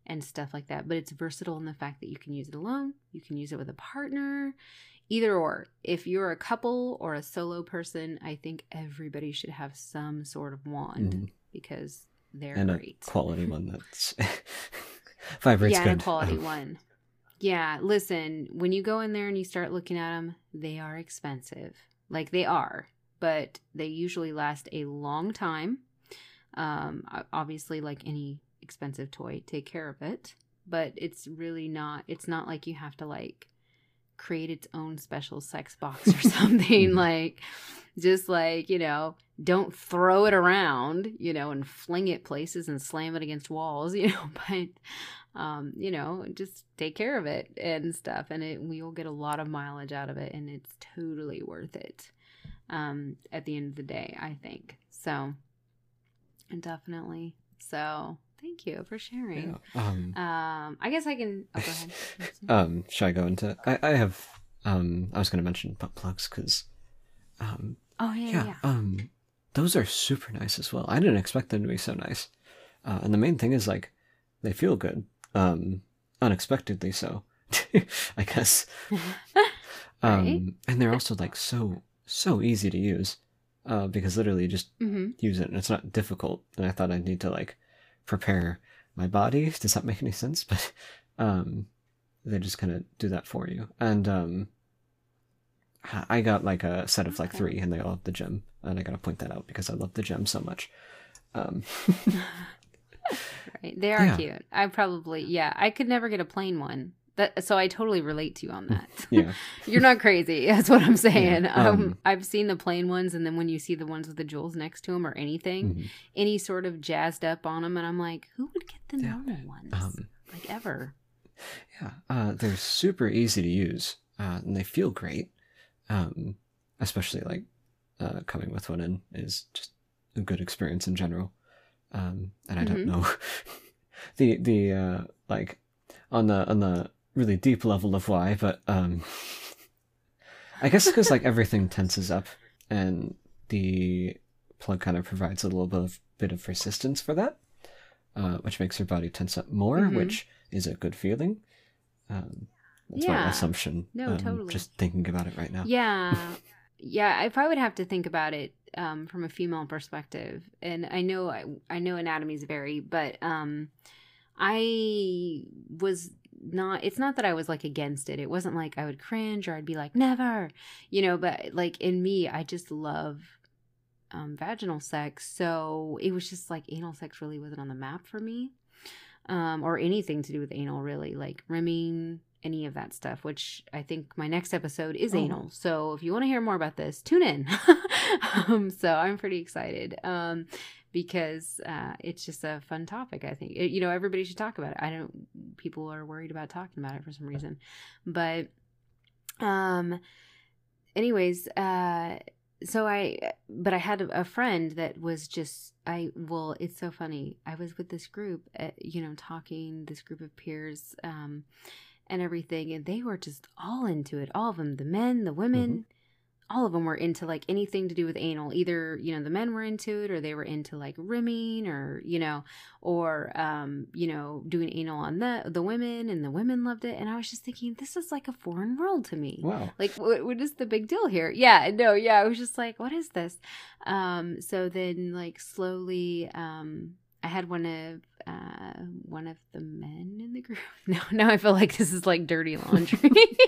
and stuff like that. But it's versatile in the fact that you can use it alone, you can use it with a partner, either or. If you're a couple or a solo person, I think everybody should have some sort of wand because they're and great. A quality one that's vibrates good. Yeah, a quality one. Yeah, listen, when you go in there and you start looking at them, they are expensive. Like they are, but they usually last a long time. Obviously, like any expensive toy, take care of it. But it's really not, it's not like you have to like create its own special sex box or something. Like, just like, you know, don't throw it around, you know, and fling it places and slam it against walls, you know, but you know, just take care of it and stuff, and we will get a lot of mileage out of it, and it's totally worth it at the end of the day, I think. So, and definitely. So, thank you for sharing. Yeah, I guess I can. Oh, go ahead. Should I go into? I have. I was going to mention butt plugs because. Oh yeah. Those are super nice as well. I didn't expect them to be so nice, and the main thing is like they feel good. Unexpectedly so, I guess. Right? And they're also like so easy to use, because literally you just use it and it's not difficult. And I thought I'd need to like prepare my body. Does that make any sense? But they just kind of do that for you. And I got like a set of like 3, and they all have the gem. And I gotta point that out because I love the gem so much. Right. They are cute. I could never get a plain one. So I totally relate to you on that. Yeah. You're not crazy. That's what I'm saying. Yeah. I've seen the plain ones, and then when you see the ones with the jewels next to them or anything, any sort of jazzed up on them, and I'm like, who would get the normal ones? Like ever. Yeah. They're super easy to use, and they feel great. Especially like coming with one in is just a good experience in general. And I don't know the like on the really deep level of why, but I guess because like everything tenses up, and the plug kind of provides a little bit of resistance for that, which makes your body tense up more, which is a good feeling. That's my assumption. No, totally. Just thinking about it right now. Yeah. Yeah, if I would have to think about it from a female perspective, and I know anatomies vary, but I was not, it's not that I was like against it. It wasn't like I would cringe or I'd be like, never, you know, but like in me, I just love vaginal sex. So it was just like anal sex really wasn't on the map for me, or anything to do with anal really, like rimming, any of that stuff, which I think my next episode is anal. So if you want to hear more about this, tune in. So I'm pretty excited because it's just a fun topic. I think, you know, everybody should talk about it. People are worried about talking about it for some reason, but anyways, so I had a friend that was just, it's so funny. I was with this group, you know, talking, this group of peers, and everything, and they were just all into it. All of them, the men, the women, all of them were into like anything to do with anal. Either, you know, the men were into it, or they were into like rimming, or, you know, or, you know, doing anal on the women, and the women loved it. And I was just thinking, this is like a foreign world to me. Wow. Like, what is the big deal here? Yeah, no, yeah. I was just like, what is this? So then like slowly, I had one of the men in the group. Now I feel like this is like dirty laundry.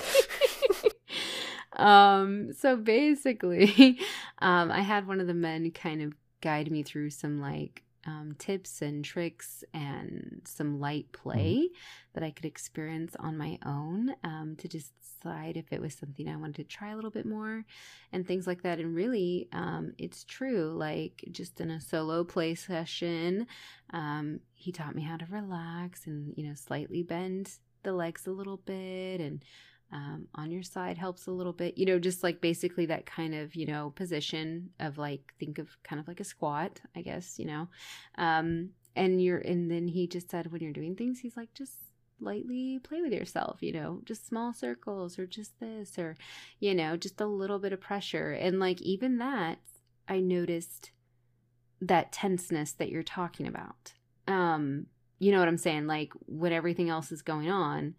So basically, I had one of the men kind of guide me through some like tips and tricks and some light play that I could experience on my own, to just decide if it was something I wanted to try a little bit more and things like that. And really, it's true, like just in a solo play session, he taught me how to relax and, you know, slightly bend the legs a little bit, and on your side helps a little bit, you know, just like basically that kind of, you know, position of like, think of kind of like a squat, I guess, you know, and then he just said, when you're doing things, he's like, just lightly play with yourself, you know, just small circles, or just this, or, you know, just a little bit of pressure. And like, even that, I noticed that tenseness that you're talking about. you know what I'm saying? Like when everything else is going on,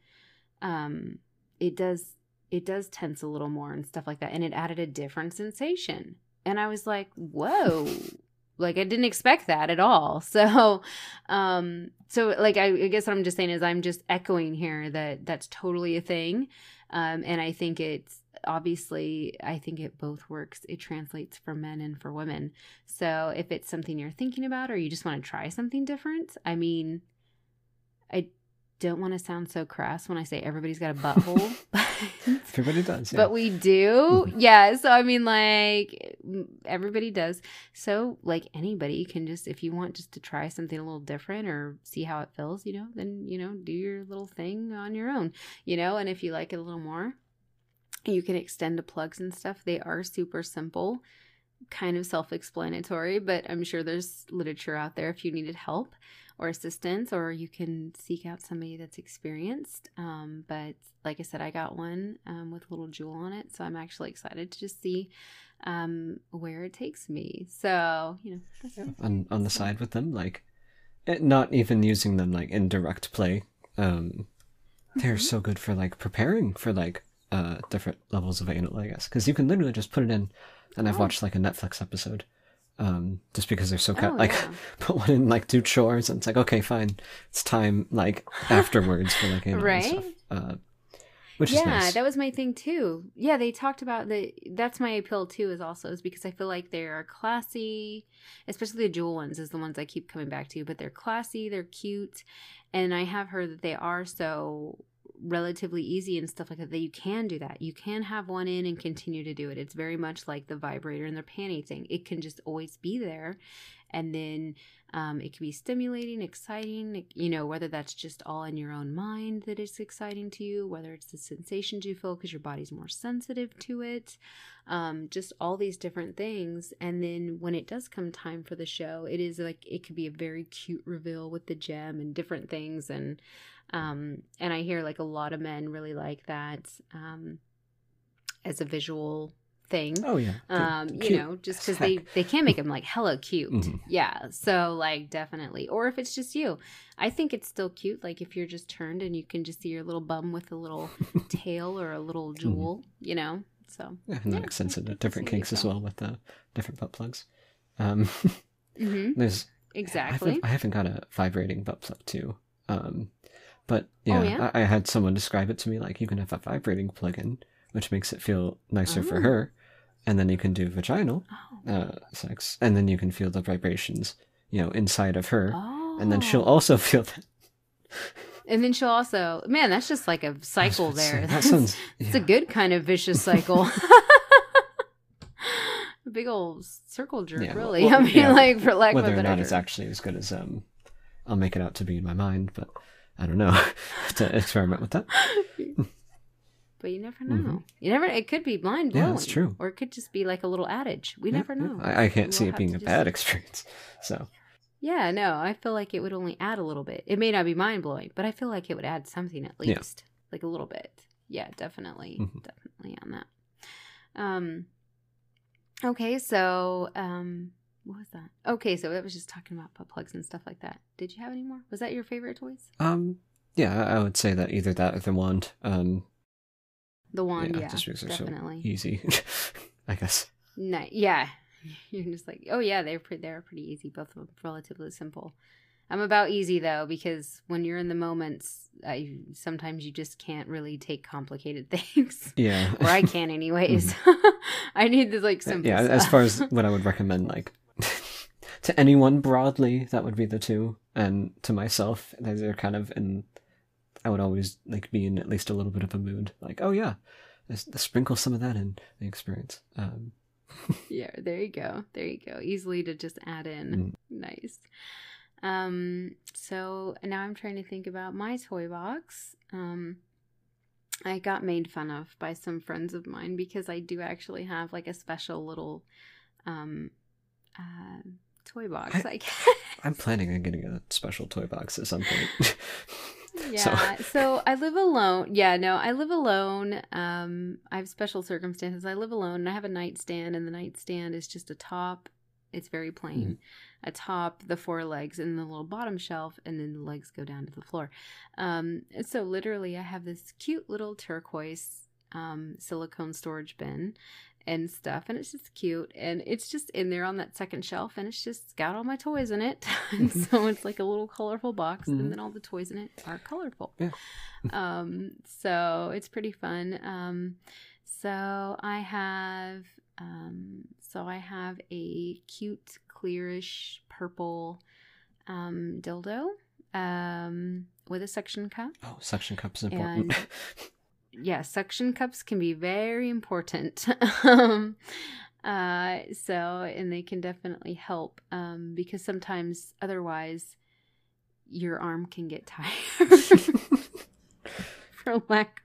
it does tense a little more and stuff like that. And it added a different sensation. And I was like, whoa, like I didn't expect that at all. So, like, I guess what I'm just saying is I'm just echoing here that that's totally a thing. And I think it's obviously, I think it both works. It translates for men and for women. So if it's something you're thinking about, or you just want to try something different, I mean, I don't want to sound so crass when I say everybody's got a butthole. Everybody does, yeah. But we do. Yeah. So, I mean, like, everybody does. So, like, anybody can just, if you want just to try something a little different or see how it feels, then, do your little thing on your own, and if you like it a little more, you can extend to plugs and stuff. They are super simple, kind of self-explanatory, but I'm sure there's literature out there if you needed help or assistance, or you can seek out somebody that's experienced. But like I said, I got one with a little jewel on it, so I'm actually excited to just see where it takes me. So, on the side with them, like, not even using them like in direct play. They're so good for like preparing for like different levels of anal, I guess, because you can literally just put it in. And I've watched like a Netflix episode, just because they're so put one in, like, do chores, and it's like, okay, fine, it's time, like, afterwards for like anal and stuff, which is nice. That was my thing too. Yeah, they talked about that's my appeal too, is because I feel like they are classy, especially the jewel ones is the ones I keep coming back to, but they're classy, they're cute, and I have heard that they are so relatively easy and stuff like that you can do that. You can have one in and continue to do it. It's very much like the vibrator and the panty thing. It can just always be there, and then it can be stimulating, exciting, whether that's just all in your own mind that it's exciting to you, whether it's the sensations you feel because your body's more sensitive to it, just all these different things. And then when it does come time for the show, it is like, it could be a very cute reveal with the gem and different things. And I hear like a lot of men really like that as a visual thing. Oh yeah. Just because they can make them like hella cute. Mm-hmm. Yeah. So like definitely. Or if it's just you, I think it's still cute. Like if you're just turned and you can just see your little bum with a little tail or a little jewel, So yeah, and that extends into different kinks as well with the different butt plugs. There's exactly. I haven't got a vibrating butt plug too. But yeah, I had someone describe it to me like you can have a vibrating plug-in, which makes it feel nicer for her, and then you can do vaginal sex, and then you can feel the vibrations, inside of her, and then she'll also feel that. And then she'll also, man, that's just like a cycle there. That sounds. It's a good kind of vicious cycle. A big old circle jerk, really. Well, I mean, like for lack of a better whether or not term. it's actually as good as I'll make it out to be in my mind, but I don't know. Have to experiment with that. But you never know. Mm-hmm. You never. It could be mind blowing. Yeah, that's true. Or it could just be like a little adage. We never know. I can't see it being a bad experience. So. Yeah, no. I feel like it would only add a little bit. It may not be mind blowing, but I feel like it would add something at least, like a little bit. Yeah, definitely, definitely on that. Okay, so what was that? Okay, so that was just talking about butt plugs and stuff like that. Did you have any more? Was that your favorite toys? Yeah, I would say that either that or the wand. The wand, yeah, just because they're definitely so easy, I guess. Yeah, you're just like, oh yeah, they're pretty easy. Both of them relatively simple. I'm about easy though, because when you're in the moments, sometimes you just can't really take complicated things. Yeah, or I can anyways. I need this like simple. Yeah, stuff. As far as what I would recommend, like to anyone broadly, that would be the two, and to myself, they're kind of in. I would always like be in at least a little bit of a mood, like, oh yeah, let's sprinkle some of that in the experience. Yeah, there you go. Easily to just add in. Nice. So now I'm trying to think about my toy box. I got made fun of by some friends of mine because I do actually have like a special little toy box. I'm planning on getting a special toy box at some point. Yeah, so I live alone. Yeah, no, I live alone. I have special circumstances. I live alone, and I have a nightstand, and the nightstand is just a top. It's very plain. A top, the 4 legs, and the little bottom shelf, and then the legs go down to the floor. So literally I have this cute little turquoise silicone storage bin and stuff, and it's just cute, and it's just in there on that second shelf, and it's just got all my toys in it. And so it's like a little colorful box, and then all the toys in it are colorful. Yeah. So it's pretty fun. So I have a cute clearish purple dildo with a suction cup. Oh, suction cup's important. And yeah, suction cups can be very important. And they can definitely help because sometimes otherwise your arm can get tired for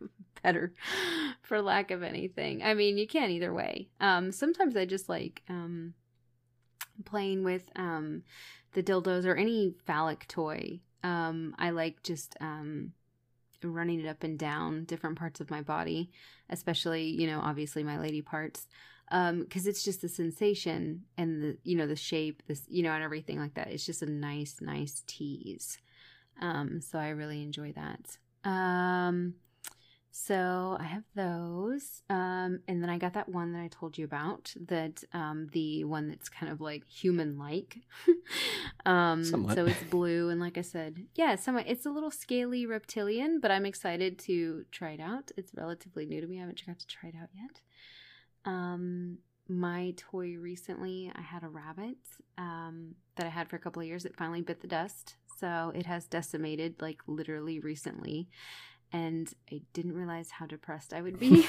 lack of anything. I mean, you can't either way. Sometimes I just like playing with the dildos or any phallic toy. I like just running it up and down different parts of my body, especially, obviously my lady parts, because it's just the sensation and the shape, and everything like that. It's just a nice tease. So I really enjoy that. So I have those, and then I got that one that I told you about, that the one that's kind of like human-like. So it's blue, and like I said, yeah, somewhat. It's a little scaly reptilian, but I'm excited to try it out. It's relatively new to me. I haven't got to try it out yet. My toy recently, I had a rabbit that I had for a couple of years. It finally bit the dust, so it has decimated, like literally recently. And I didn't realize how depressed I would be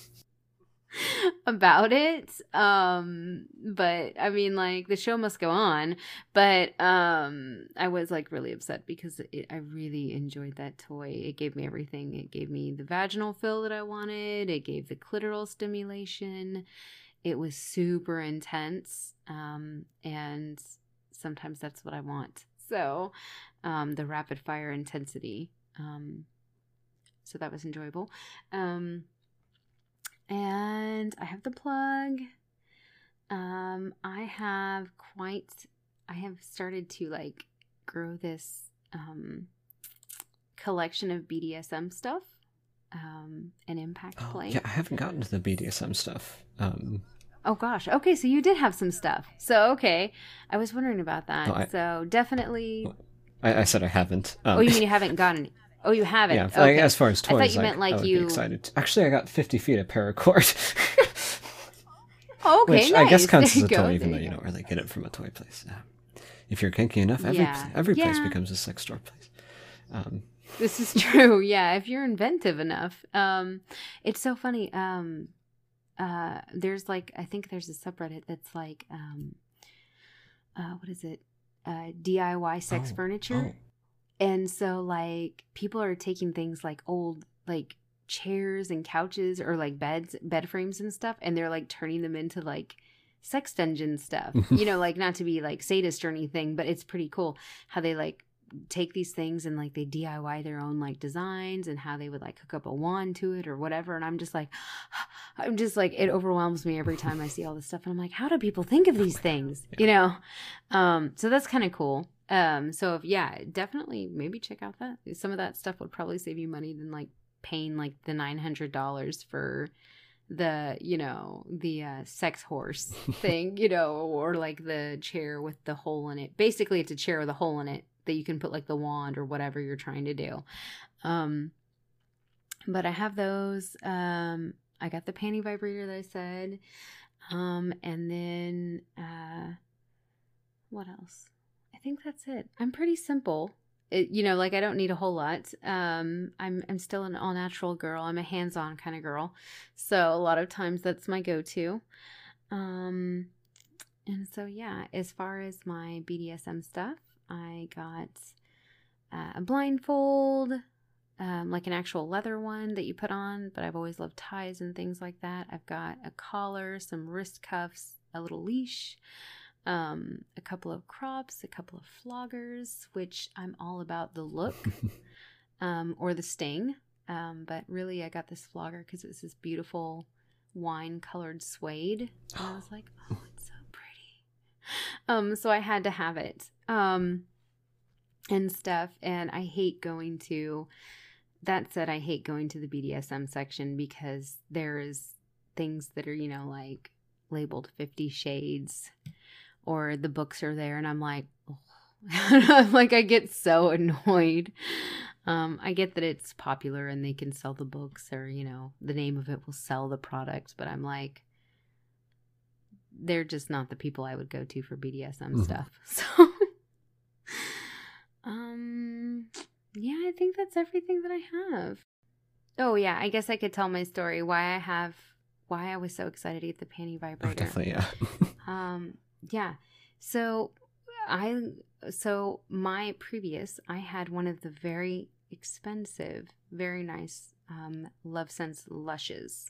about it. But I mean, like, the show must go on. But I was like really upset because I really enjoyed that toy. It gave me everything. It gave me the vaginal fill that I wanted. It gave the clitoral stimulation. It was super intense. And sometimes that's what I want. So the rapid fire intensity. So that was enjoyable. And I have the plug. I have started to like grow this collection of BDSM stuff and impact play. Yeah, I haven't gotten to the BDSM stuff. Oh gosh. Okay, so you did have some stuff. So okay, I was wondering about that. So definitely. I said I haven't. Oh, you mean you haven't gotten? Oh, you haven't? Yeah, okay. As far as toys, I thought you meant like I would you... be excited. Actually, I got 50 feet of paracord. Oh, okay, which nice. I guess counts as a There you toy, go. even though you don't really get it from a toy place. If you're kinky enough, every place becomes a sex store place. This is true. Yeah, if you're inventive enough. It's so funny. There's like, I think there's a subreddit that's like, what is it? DIY sex furniture. Oh. And so, like, people are taking things like old, like, chairs and couches or, like, bed frames and stuff, and they're, like, turning them into, like, sex dungeon stuff. Like, not to be, like, sadist or anything, but it's pretty cool how they, like, take these things and, like, they DIY their own, like, designs and how they would, like, hook up a wand to it or whatever. And I'm just like, it overwhelms me every time I see all this stuff. And I'm like, how do people think of these things? So that's kind of cool. So definitely maybe check out that. Some of that stuff would probably save you money than like paying like the $900 for the, the sex horse thing, or like the chair with the hole in it. Basically it's a chair with a hole in it that you can put like the wand or whatever you're trying to do. But I have those. I got the panty vibrator that I said. And then, what else? I think that's it. I'm pretty simple. I don't need a whole lot. I'm still an all natural girl. I'm a hands-on kind of girl. So a lot of times that's my go-to. And so yeah, as far as my BDSM stuff, I got a blindfold, like an actual leather one that you put on, but I've always loved ties and things like that. I've got a collar, some wrist cuffs, a little leash, a couple of crops, a couple of floggers, which I'm all about the look, or the sting. But really I got this flogger because it's this beautiful wine colored suede. And I was like, oh, it's so pretty. So I had to have it. And stuff. And I hate going to, that said, I hate going to the BDSM section because there's things that are, you know, like labeled 50 Shades or the books are there. And I'm like, oh. I'm like, I get so annoyed. I get that it's popular and they can sell the books or, you know, the name of it will sell the product. But I'm like, they're just not the people I would go to for BDSM stuff. So, yeah, I think that's everything that I have. Oh yeah, I guess I could tell my story why I was so excited to get the panty vibrator. Oh, definitely, yeah. Yeah. So my previous, I had one of the very expensive, very nice LoveSense Lushes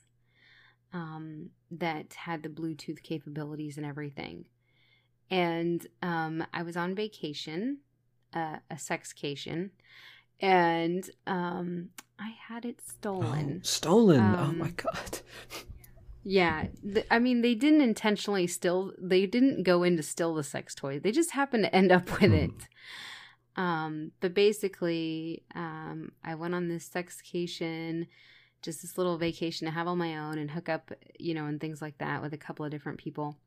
that had the Bluetooth capabilities and everything. And I was on vacation, a sexcation, and I had it stolen. Oh, stolen! Oh my God. Yeah, I mean, they didn't intentionally they didn't go in to steal the sex toy. They just happened to end up with it. But basically, I went on this sexcation, just this little vacation to have on my own and hook up, you know, and things like that with a couple of different people.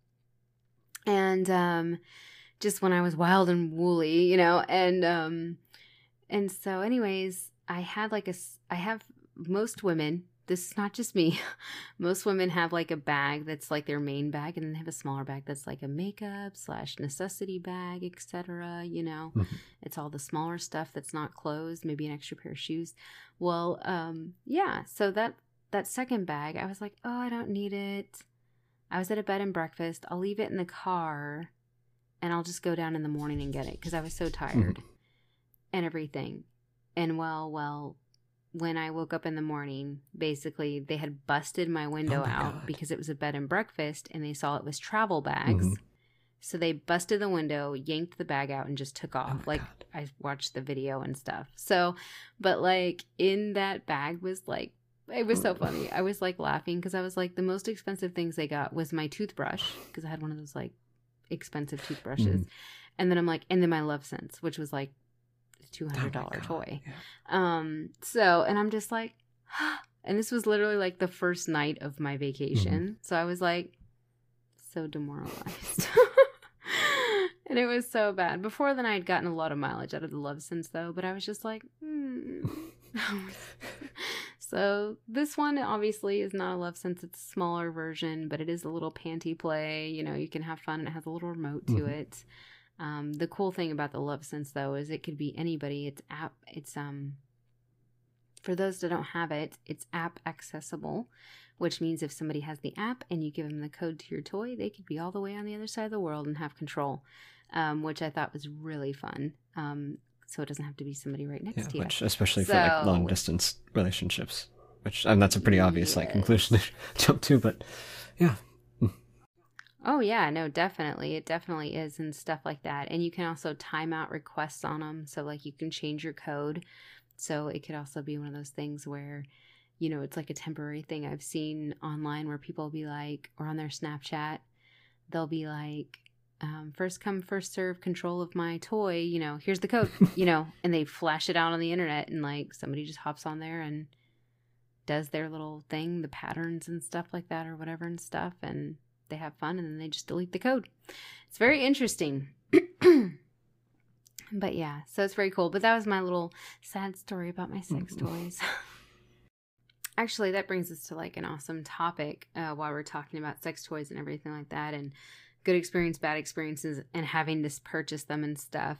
And just when I was wild and woolly, you know, and so anyways, I have most women, this is not just me, most women have like a bag that's like their main bag, and then they have a smaller bag that's like a makeup / necessity bag, etc. You know, it's all the smaller stuff that's not clothes, maybe an extra pair of shoes. Well, yeah, so that second bag, I was like, oh, I don't need it. I was at a bed and breakfast. I'll leave it in the car and I'll just go down in the morning and get it because I was so tired and everything. And well, when I woke up in the morning, basically they had busted my window out because it was a bed and breakfast and they saw it was travel bags. So they busted the window, yanked the bag out, and just took off. Like, God. I watched the video and stuff. So, but like in that bag was like, it was so funny. I was like laughing because I was like, the most expensive things they got was my toothbrush because I had one of those like expensive toothbrushes. And then I'm like, and then my LoveSense, which was like a $200 toy. Yeah. So, and I'm just like, and this was literally like the first night of my vacation. So I was like, so demoralized. And it was so bad. Before then, I had gotten a lot of mileage out of the LoveSense though, but I was just like, So this one obviously is not a LoveSense. It's a smaller version, but it is a little panty play. You know, you can have fun. It has a little remote to it. The cool thing about the LoveSense though is it could be anybody. It's app. It's for those that don't have it, it's app accessible, which means if somebody has the app and you give them the code to your toy, they could be all the way on the other side of the world and have control, which I thought was really fun. So it doesn't have to be somebody right next to you. Which, especially for like long distance relationships, which, and that's a pretty obvious like conclusion to jump to, but yeah. Oh yeah, no, definitely. It definitely is and stuff like that. And you can also time out requests on them. So like you can change your code. So it could also be one of those things where, you know, it's like a temporary thing I've seen online where people will be like, or on their Snapchat, they'll be like, first come, first serve control of my toy, you know, here's the code, you know, and they flash it out on the internet and like somebody just hops on there and does their little thing, the patterns and stuff like that or whatever and stuff, and they have fun and then they just delete the code. It's very interesting. But yeah, so it's very cool. But that was my little sad story about my sex toys. Actually, that brings us to like an awesome topic while we're talking about sex toys and everything like that, and good experience, bad experiences, and having to purchase them and stuff.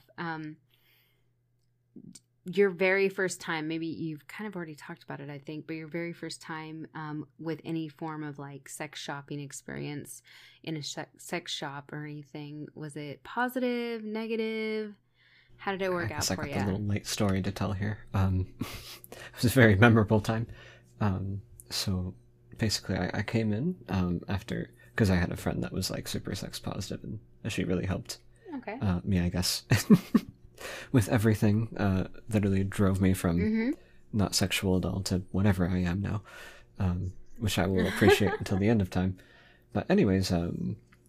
Your very first time, maybe you've kind of already talked about it, I think, but your very first time with any form of like sex shopping experience in a sex shop or anything, was it positive, negative? How did it work out for you? I got a little late story to tell here. It was a very memorable time. So basically I came in after, because I had a friend that was like super sex positive and she really helped me, I guess, with everything. Literally drove me from not sexual at all to whatever I am now, which I will appreciate until the end of time. But anyways,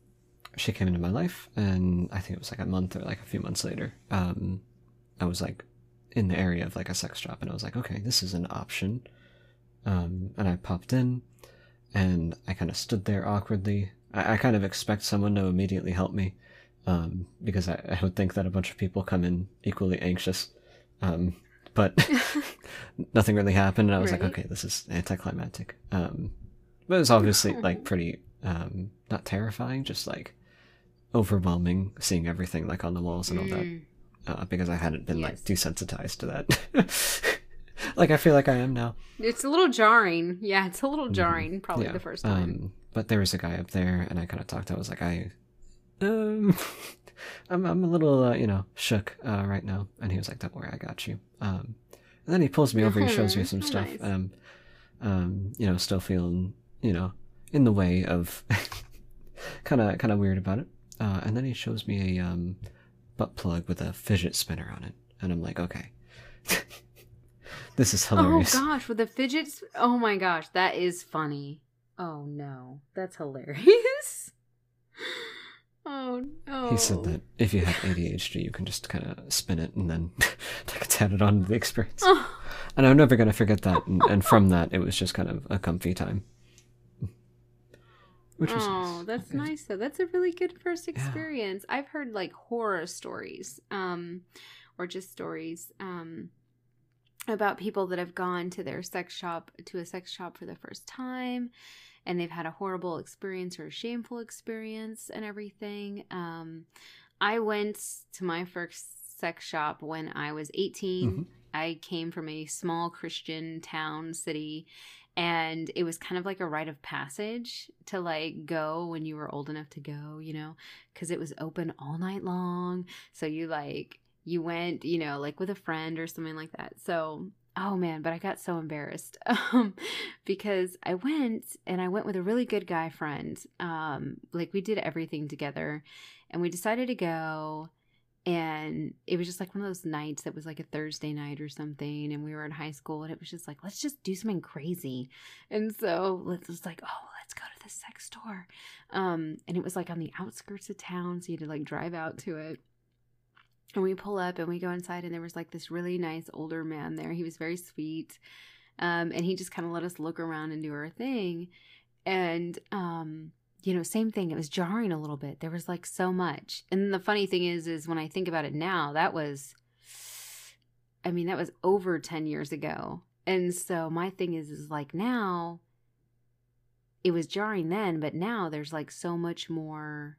she came into my life, and I think it was like a month or like a few months later, I was like in the area of like a sex shop, and I was like, okay, this is an option. And I popped in, and I kind of stood there awkwardly. I kind of expect someone to immediately help me, because I would think that a bunch of people come in equally anxious. But nothing really happened, and I was like, okay, this is anticlimactic. But it was obviously like pretty, not terrifying, just like overwhelming, seeing everything like on the walls and all that, because I hadn't been like desensitized to that. Like I feel like I am now. It's a little jarring. Yeah, it's a little jarring, probably the first time. But there was a guy up there, and I kind of talked. I was like, I'm a little, shook right now. And he was like, "Don't worry, I got you." And then he pulls me over. He shows me some stuff, nice. and I'm, still feeling, in the way of, kind of weird about it. And then he shows me a butt plug with a fidget spinner on it, and I'm like, okay. This is hilarious. Oh gosh, with the fidgets. Oh my gosh, that is funny. Oh no, that's hilarious. Oh no. He said that if you have ADHD, you can just kind of spin it and then it's added on to the experience. Oh. And I'm never going to forget that. And from that, it was just kind of a comfy time. Which was nice. That's nice though. That's a really good first experience. Yeah. I've heard like horror stories, or just stories, about people that have gone to a sex shop for the first time, and they've had a horrible experience or a shameful experience and everything. I went to my first sex shop when I was 18. Mm-hmm. I came from a small Christian town, city, and it was kind of like a rite of passage to like go when you were old enough to go, because it was open all night long. So you went, like with a friend or something like that. So, oh man, but I got so embarrassed because I went with a really good guy friend. Like we did everything together, and we decided to go, and it was just like one of those nights that was like a Thursday night or something, and we were in high school, and it was just like, let's just do something crazy. And so let's go to the sex store. And it was like on the outskirts of town, so you had to like drive out to it. And we pull up and we go inside, and there was like this really nice older man there. He was very sweet. And he just kind of let us look around and do our thing. And, same thing. It was jarring a little bit. There was like so much. And the funny thing is when I think about it now, that was over 10 years ago. And so my thing is like now it was jarring then, but now there's like so much more,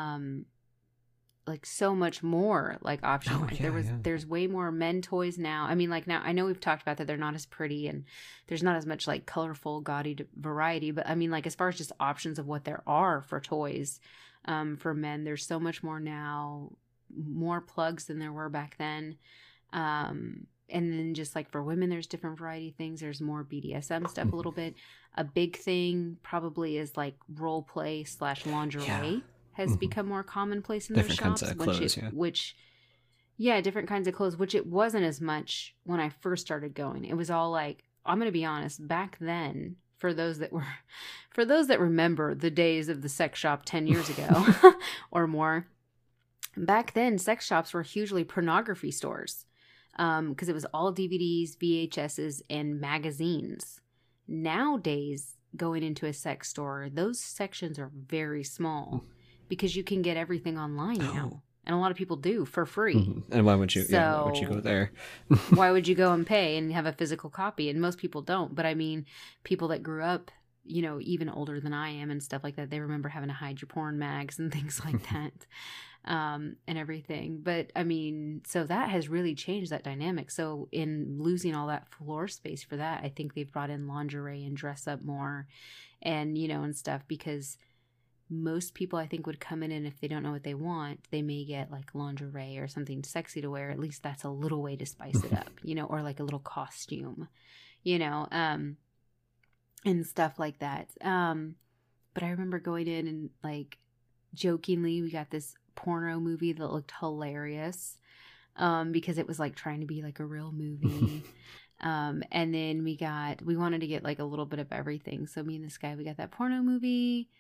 options. There's way more men toys now. I mean, like now I know we've talked about that they're not as pretty and there's not as much like colorful, gaudy variety, but I mean, like as far as just options of what there are for toys, for men, there's so much more now, more plugs than there were back then. And then just like for women, there's different variety of things. There's more BDSM stuff a little bit. A big thing probably is like role play / lingerie. Has become more commonplace in different those shops. Different kinds of clothes, different kinds of clothes, which it wasn't as much when I first started going. It was all like, I'm going to be honest, back then, for those that remember the days of the sex shop 10 years ago or more, back then, sex shops were hugely pornography stores, because it was all DVDs, VHSs, and magazines. Nowadays, going into a sex store, those sections are very small. Because you can get everything online now. And a lot of people do for free. Mm-hmm. And why would you go there? Why would you go and pay and have a physical copy? And most people don't. But I mean, people that grew up, even older than I am and stuff like that, they remember having to hide your porn mags and things like that, and everything. But I mean, so that has really changed that dynamic. So in losing all that floor space for that, I think they've brought in lingerie and dress up more and, and stuff, because most people I think would come in, and if they don't know what they want, they may get like lingerie or something sexy to wear. At least that's a little way to spice it up, or like a little costume, and stuff like that. But I remember going in and like jokingly, we got this porno movie that looked hilarious, because it was like trying to be like a real movie. And then we wanted to get like a little bit of everything. So me and this guy, we got that porno movie.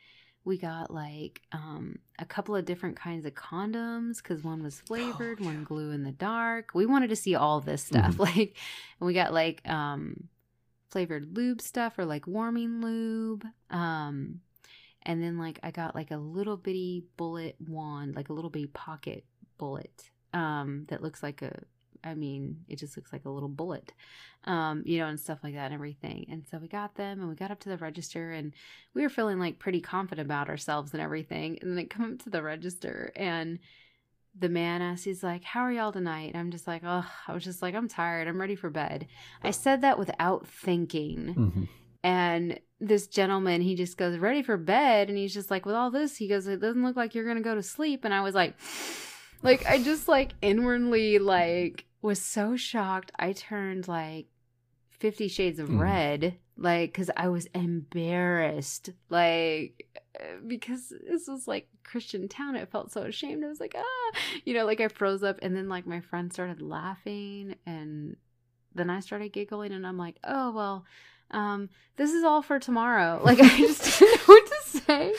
We got like a couple of different kinds of condoms because one was flavored, one glue in the dark. We wanted to see all this stuff. Like, and we got like flavored lube stuff or like warming lube. And then like I got like a little bitty bullet wand, like a little bitty pocket bullet that looks like it just looks like a little bullet, and stuff like that and everything. And so we got them and we got up to the register and we were feeling like pretty confident about ourselves and everything. And then it come up to the register and the man asked, he's like, how are y'all tonight? And I'm just like, I was just like, I'm tired. I'm ready for bed. I said that without thinking. And this gentleman, he just goes, ready for bed. And he's just like, with all this, he goes, it doesn't look like you're going to go to sleep. And I was like, I just like inwardly like was so shocked. I turned like 50 Shades of Red, like, because I was embarrassed, like, because this was like Christian town. I felt so ashamed. I was like, like I froze up. And then like my friend started laughing and then I started giggling and I'm like, oh, well, this is all for tomorrow. Like, I just didn't know what to say.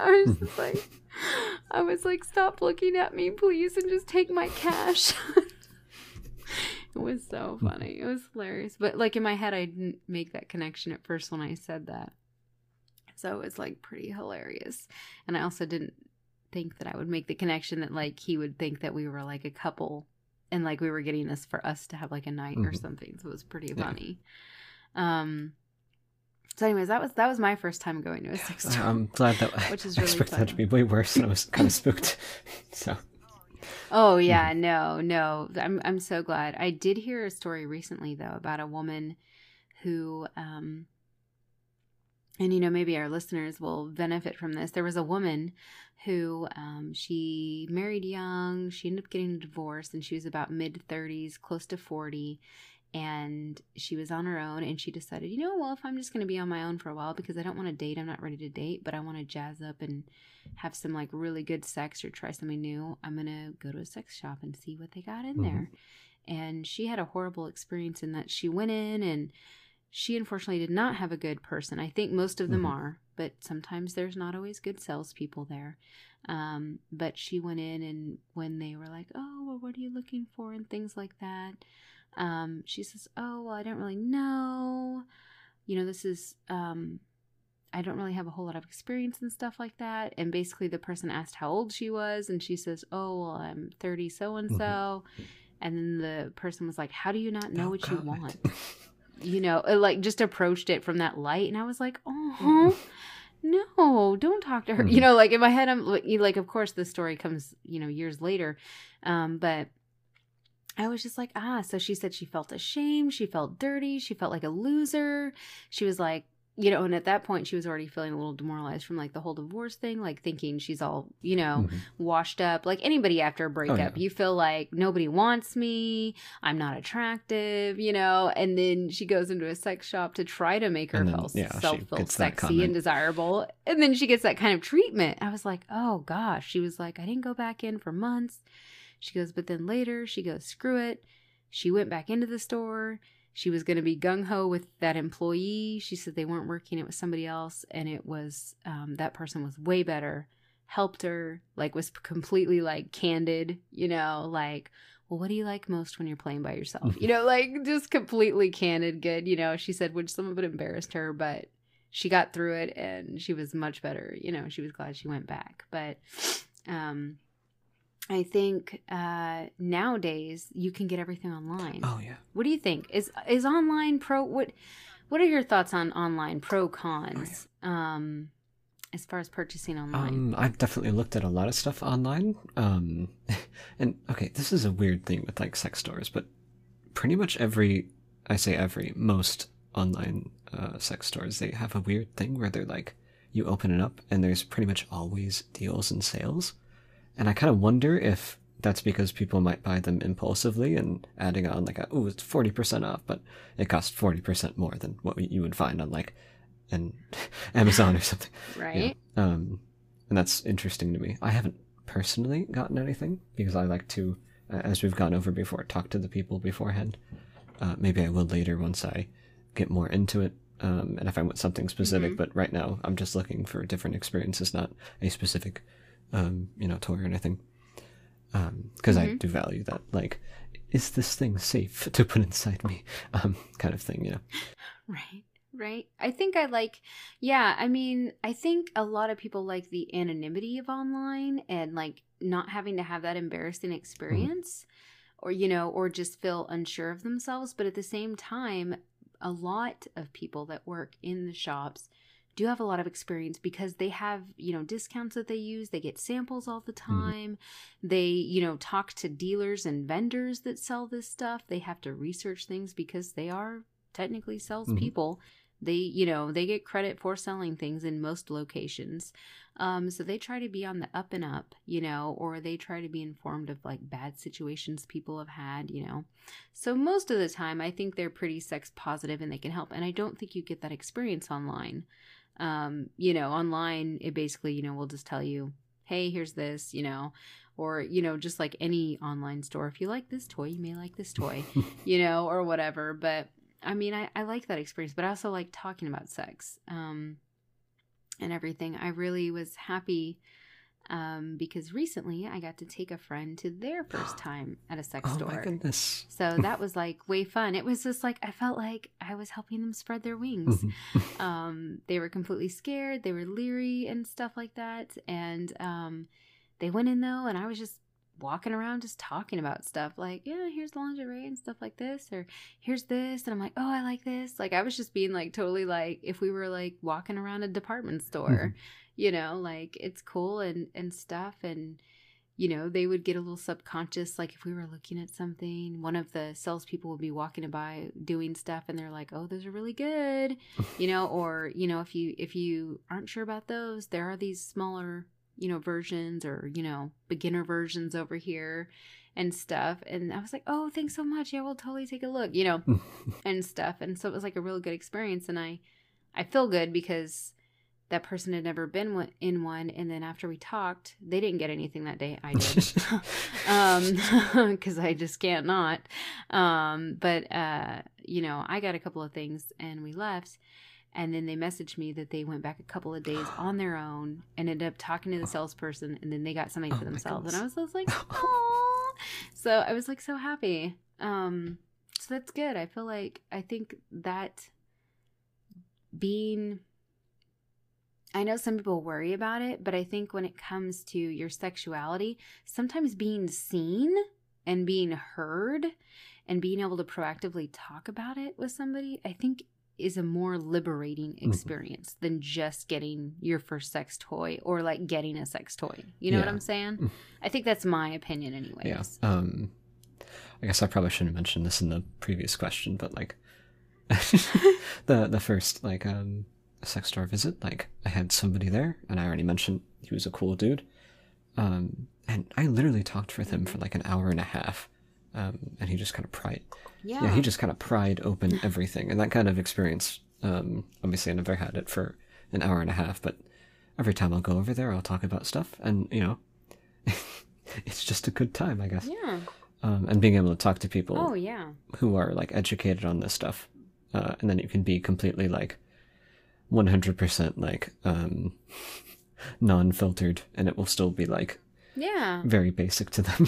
I was like, stop looking at me, please, and just take my cash. It was so funny. It was hilarious. But like in my head, I didn't make that connection at first when I said that. So it was like pretty hilarious. And I also didn't think that I would make the connection that like he would think that we were like a couple and like we were getting this for us to have like a night or something. So it was pretty funny. So anyways, that was my first time going to a sex store. I'm glad that which is really I expected that to be way worse and I was kind of spooked. So oh yeah, no. I'm so glad. I did hear a story recently though about a woman who and maybe our listeners will benefit from this. There was a woman who she married young, she ended up getting a divorce and she was about mid-30s, close to 40. And she was on her own and she decided, if I'm just going to be on my own for a while because I don't want to date, I'm not ready to date, but I want to jazz up and have some like really good sex or try something new. I'm going to go to a sex shop and see what they got in there. And she had a horrible experience in that she went in and she unfortunately did not have a good person. I think most of them are, but sometimes there's not always good salespeople there. But she went in and when they were like, oh, well, what are you looking for? And things like that. She says, oh, well, I don't really know. This is, I don't really have a whole lot of experience and stuff like that. And basically the person asked how old she was. And she says, oh, well, I'm 30 so-and-so. And then the person was like, how do you not know what you want? Like just approached it from that light. And I was like, oh, no, don't talk to her. Like in my head, I'm like, of course the story comes, years later. But I was just like, so she said she felt ashamed. She felt dirty. She felt like a loser. She was like, and at that point she was already feeling a little demoralized from like the whole divorce thing, like thinking she's all, washed up. Like anybody after a breakup, you feel like nobody wants me. I'm not attractive, and then she goes into a sex shop to try to make herself feel sexy and desirable. And then she gets that kind of treatment. I was like, oh gosh. She was like, I didn't go back in for months. She goes, but then later she goes, screw it. She went back into the store. She was going to be gung-ho with that employee. She said they weren't working. It was somebody else. And it was, that person was way better, helped her, like was completely like candid, like, well, what do you like most when you're playing by yourself? Like just completely candid, good. She said, which some of it embarrassed her, but she got through it and she was much better. She was glad she went back. But, I think nowadays you can get everything online. Oh yeah. What do you think? Is online pro? What are your thoughts on online pro cons? As far as purchasing online, I've definitely looked at a lot of stuff online. And okay, this is a weird thing with like sex stores, but pretty much most online sex stores, they have a weird thing where they're like, you open it up and there's pretty much always deals and sales. And I kind of wonder if that's because people might buy them impulsively and adding on like, it's 40% off, but it costs 40% more than what you would find on like an Amazon or something. Right. And that's interesting to me. I haven't personally gotten anything because I like to, as we've gone over before, talk to the people beforehand. Maybe I will later once I get more into it. and if I want something specific. But right now, I'm just looking for different experiences, not a specific, toy or anything. Because I do value that, like, is this thing safe to put inside me? Kind of thing, Right. I think I think a lot of people like the anonymity of online and like not having to have that embarrassing experience or just feel unsure of themselves. But at the same time, a lot of people that work in the shops do have a lot of experience because they have, discounts that they use. They get samples all the time. They, talk to dealers and vendors that sell this stuff. They have to research things because they are technically salespeople. They, they get credit for selling things in most locations. So they try to be on the up and up, or they try to be informed of like bad situations people have had, So most of the time, I think they're pretty sex positive and they can help. And I don't think you get that experience online. Online, it basically, will just tell you, hey, here's this, or, just like any online store, if you like this toy, you may like this toy, or whatever. But I mean, I like that experience, but I also like talking about sex, and everything. I really was happy, because recently I got to take a friend to their first time at a sex store. Oh my goodness. So that was like way fun. It was just like, I felt like I was helping them spread their wings. They were completely scared. They were leery and stuff like that. And, they went in though, and I was just walking around just talking about stuff like, yeah, here's lingerie and stuff like this, or here's this, and I'm like, oh, I like this. Like I was just being like totally like if we were like walking around a department store, like it's cool and stuff. And they would get a little subconscious, like if we were looking at something, one of the salespeople would be walking by doing stuff and they're like, oh, those are really good, or if you aren't sure about those, there are these smaller versions or, beginner versions over here and stuff. And I was like, oh, thanks so much. Yeah, we'll totally take a look, and stuff. And so it was like a really good experience. And I feel good because that person had never been in one. And then after we talked, they didn't get anything that day. I did. Cause I just can't not. But I got a couple of things and we left. And then they messaged me that they went back a couple of days on their own and ended up talking to the salesperson, and then they got something for themselves. And I was just like, oh. So I was like so happy. So that's good. I think that I know some people worry about it, but I think when it comes to your sexuality, sometimes being seen and being heard and being able to proactively talk about it with somebody, I think is a more liberating experience than just getting your first sex toy or like getting a sex toy. You know what I'm saying? I think that's my opinion anyways. Yeah. I guess I probably shouldn't have mentioned this in the previous question, but like the first like sex store visit, like I had somebody there and I already mentioned he was a cool dude. And I literally talked with him for like an hour and a half. And he just kind of pried. Yeah, he just kind of pried open everything. And that kind of experience, obviously I never had it for an hour and a half, but every time I'll go over there, I'll talk about stuff. And, it's just a good time, I guess. Yeah. And being able to talk to people who are, like, educated on this stuff. And then you can be completely, like, 100%, like, non-filtered. And it will still be, like, very basic to them.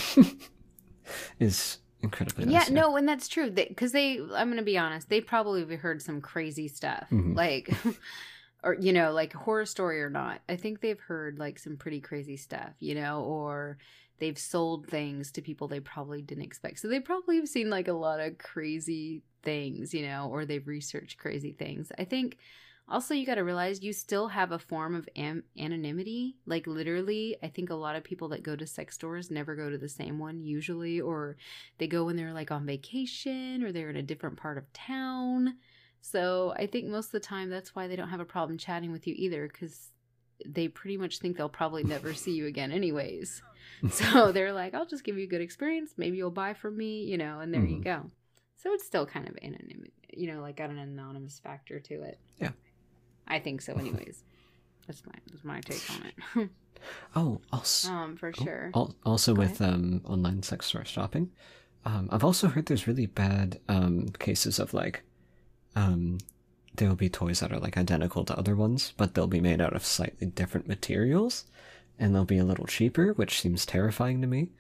Is incredibly nice. Yeah, no, and that's true. Because I'm going to be honest, they probably have heard some crazy stuff. Like, or, like horror story or not. I think they've heard like some pretty crazy stuff, or they've sold things to people they probably didn't expect. So they probably have seen like a lot of crazy things, or they've researched crazy things. I think also you got to realize you still have a form of anonymity. Like literally, I think a lot of people that go to sex stores never go to the same one usually, or they go when they're like on vacation or they're in a different part of town. So I think most of the time that's why they don't have a problem chatting with you either, because they pretty much think they'll probably never see you again anyways. So they're like, I'll just give you a good experience. Maybe you'll buy from me, and there you go. So it's still kind of anonymity, like got an anonymous factor to it. Yeah. I think so anyways. That's my take on it. Oh, also, for sure. Also with online sex store shopping, I've also heard there's really bad cases of like there will be toys that are like identical to other ones, but they'll be made out of slightly different materials, and they'll be a little cheaper, which seems terrifying to me.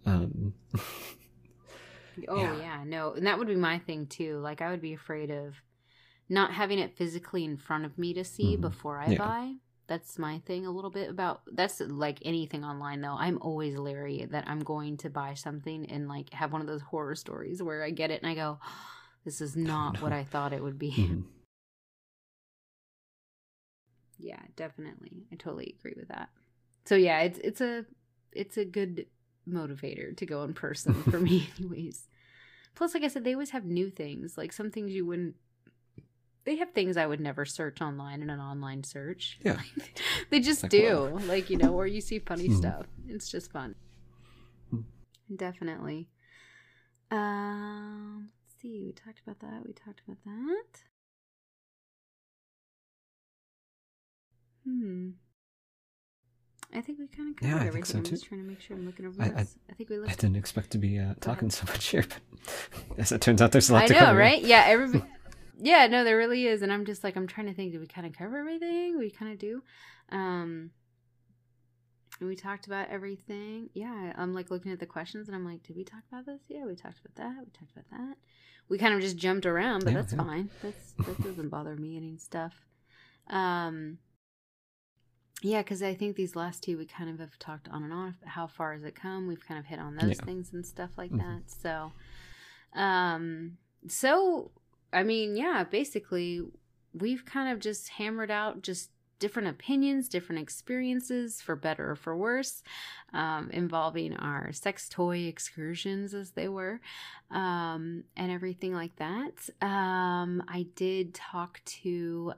Yeah, no, and that would be my thing too. Like, I would be afraid of not having it physically in front of me to see before I buy. That's my thing a little bit about. That's like anything online though. I'm always leery that I'm going to buy something and like have one of those horror stories where I get it and I go, oh, this is not what I thought it would be. Yeah, definitely. I totally agree with that. So yeah, it's a good motivator to go in person for me anyways. Plus, like I said, they always have new things. Like some things you wouldn't. They have things I would never search online in an online search. Yeah. They just like, do. Well. Like, you know, or you see funny stuff. It's just fun. Definitely. Let's see. We talked about that. I think we kind of covered everything. So I'm just trying to make sure I'm looking over this. I think we looked. I didn't expect to be talking so much here, but as it turns out, there's a lot to cover. I know, right? Yeah, everybody. Yeah, no, there really is, and I'm just like, I'm trying to think. Did we kind of cover everything? We kind of do. And we talked about everything. Yeah, I'm like looking at the questions, and I'm like, did we talk about this? Yeah, we talked about that. We talked about that. We kind of just jumped around, but that's fine. That doesn't bother me any stuff. Yeah, because I think these last two we kind of have talked on and off. How far has it come? We've kind of hit on those things and stuff like that. So, I mean, yeah, basically we've kind of just hammered out just different opinions, different experiences, for better or for worse, involving our sex toy excursions as they were, and everything like that. I did talk to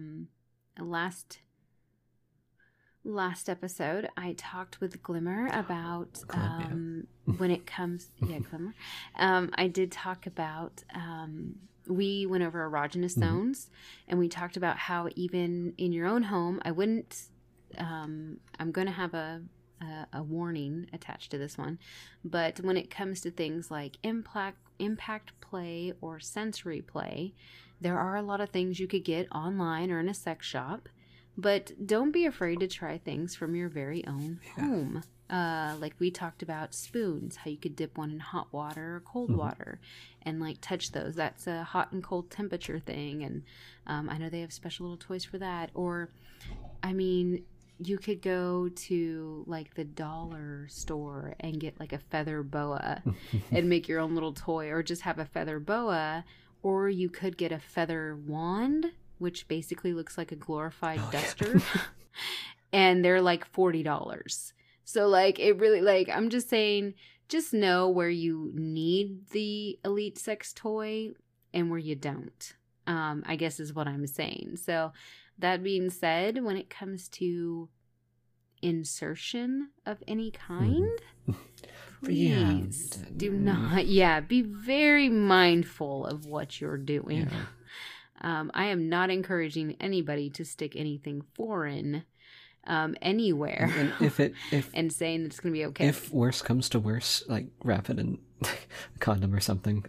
last episode, I talked with Glimmer about when it comes, Glimmer. I did talk about we went over erogenous zones, and we talked about how even in your own home, I wouldn't. I'm going to have a warning attached to this one, but when it comes to things like impact play or sensory play, there are a lot of things you could get online or in a sex shop. But don't be afraid to try things from your very own home. Like we talked about spoons, how you could dip one in hot water or cold water and like touch those. That's a hot and cold temperature thing. And I know they have special little toys for that. Or, I mean, you could go to like the dollar store and get like a feather boa and make your own little toy, or just have a feather boa. Or you could get a feather wand, which basically looks like a glorified duster. And they're like $40. So like, it really, like, I'm just saying, just know where you need the elite sex toy and where you don't, I guess is what I'm saying. So that being said, when it comes to insertion of any kind, please do not, be very mindful of what you're doing. I am not encouraging anybody to stick anything foreign anywhere, and saying that it's going to be okay. If worse comes to worse, like wrap it in a condom or something.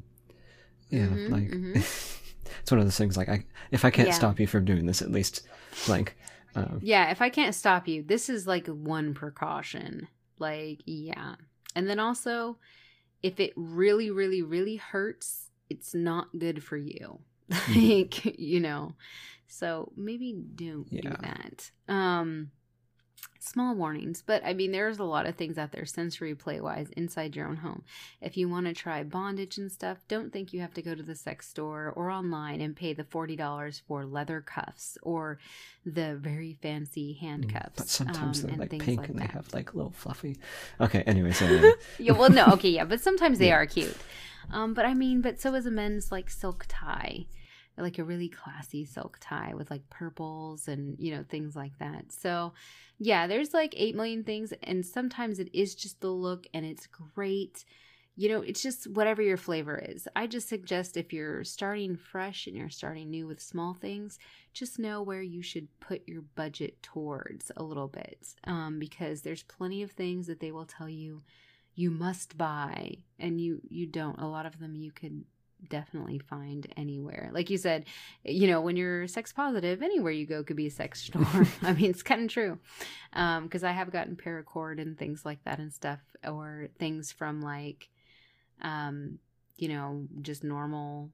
It's one of those things. Like, if I can't stop you from doing this, at least, like, if I can't stop you, this is like one precaution. Like, and then also, if it really, really, really hurts, it's not good for you. Like, you know, so maybe don't do that. Small warnings, but I mean, there's a lot of things out there sensory play wise inside your own home. If you want to try bondage and stuff, don't think you have to go to the sex store or online and pay the $40 for leather cuffs or the very fancy handcuffs. But sometimes they're like pink and they have like little fluffy. Okay, anyways. But sometimes they are cute. But so is a men's like silk tie, like a really classy silk tie with like purples and, you know, things like that. So yeah, there's like 8 million things, and sometimes it is just the look and it's great. You know, it's just whatever your flavor is. I just suggest if you're starting fresh and you're starting new with small things, just know where you should put your budget towards a little bit, because there's plenty of things that they will tell you you must buy, and you don't. A lot of them you could definitely find anywhere. Like you said, you know, when you're sex positive, anywhere you go could be a sex store. I mean, it's kind of true. Because I have gotten paracord and things like that and stuff, or things from like, you know, just normal,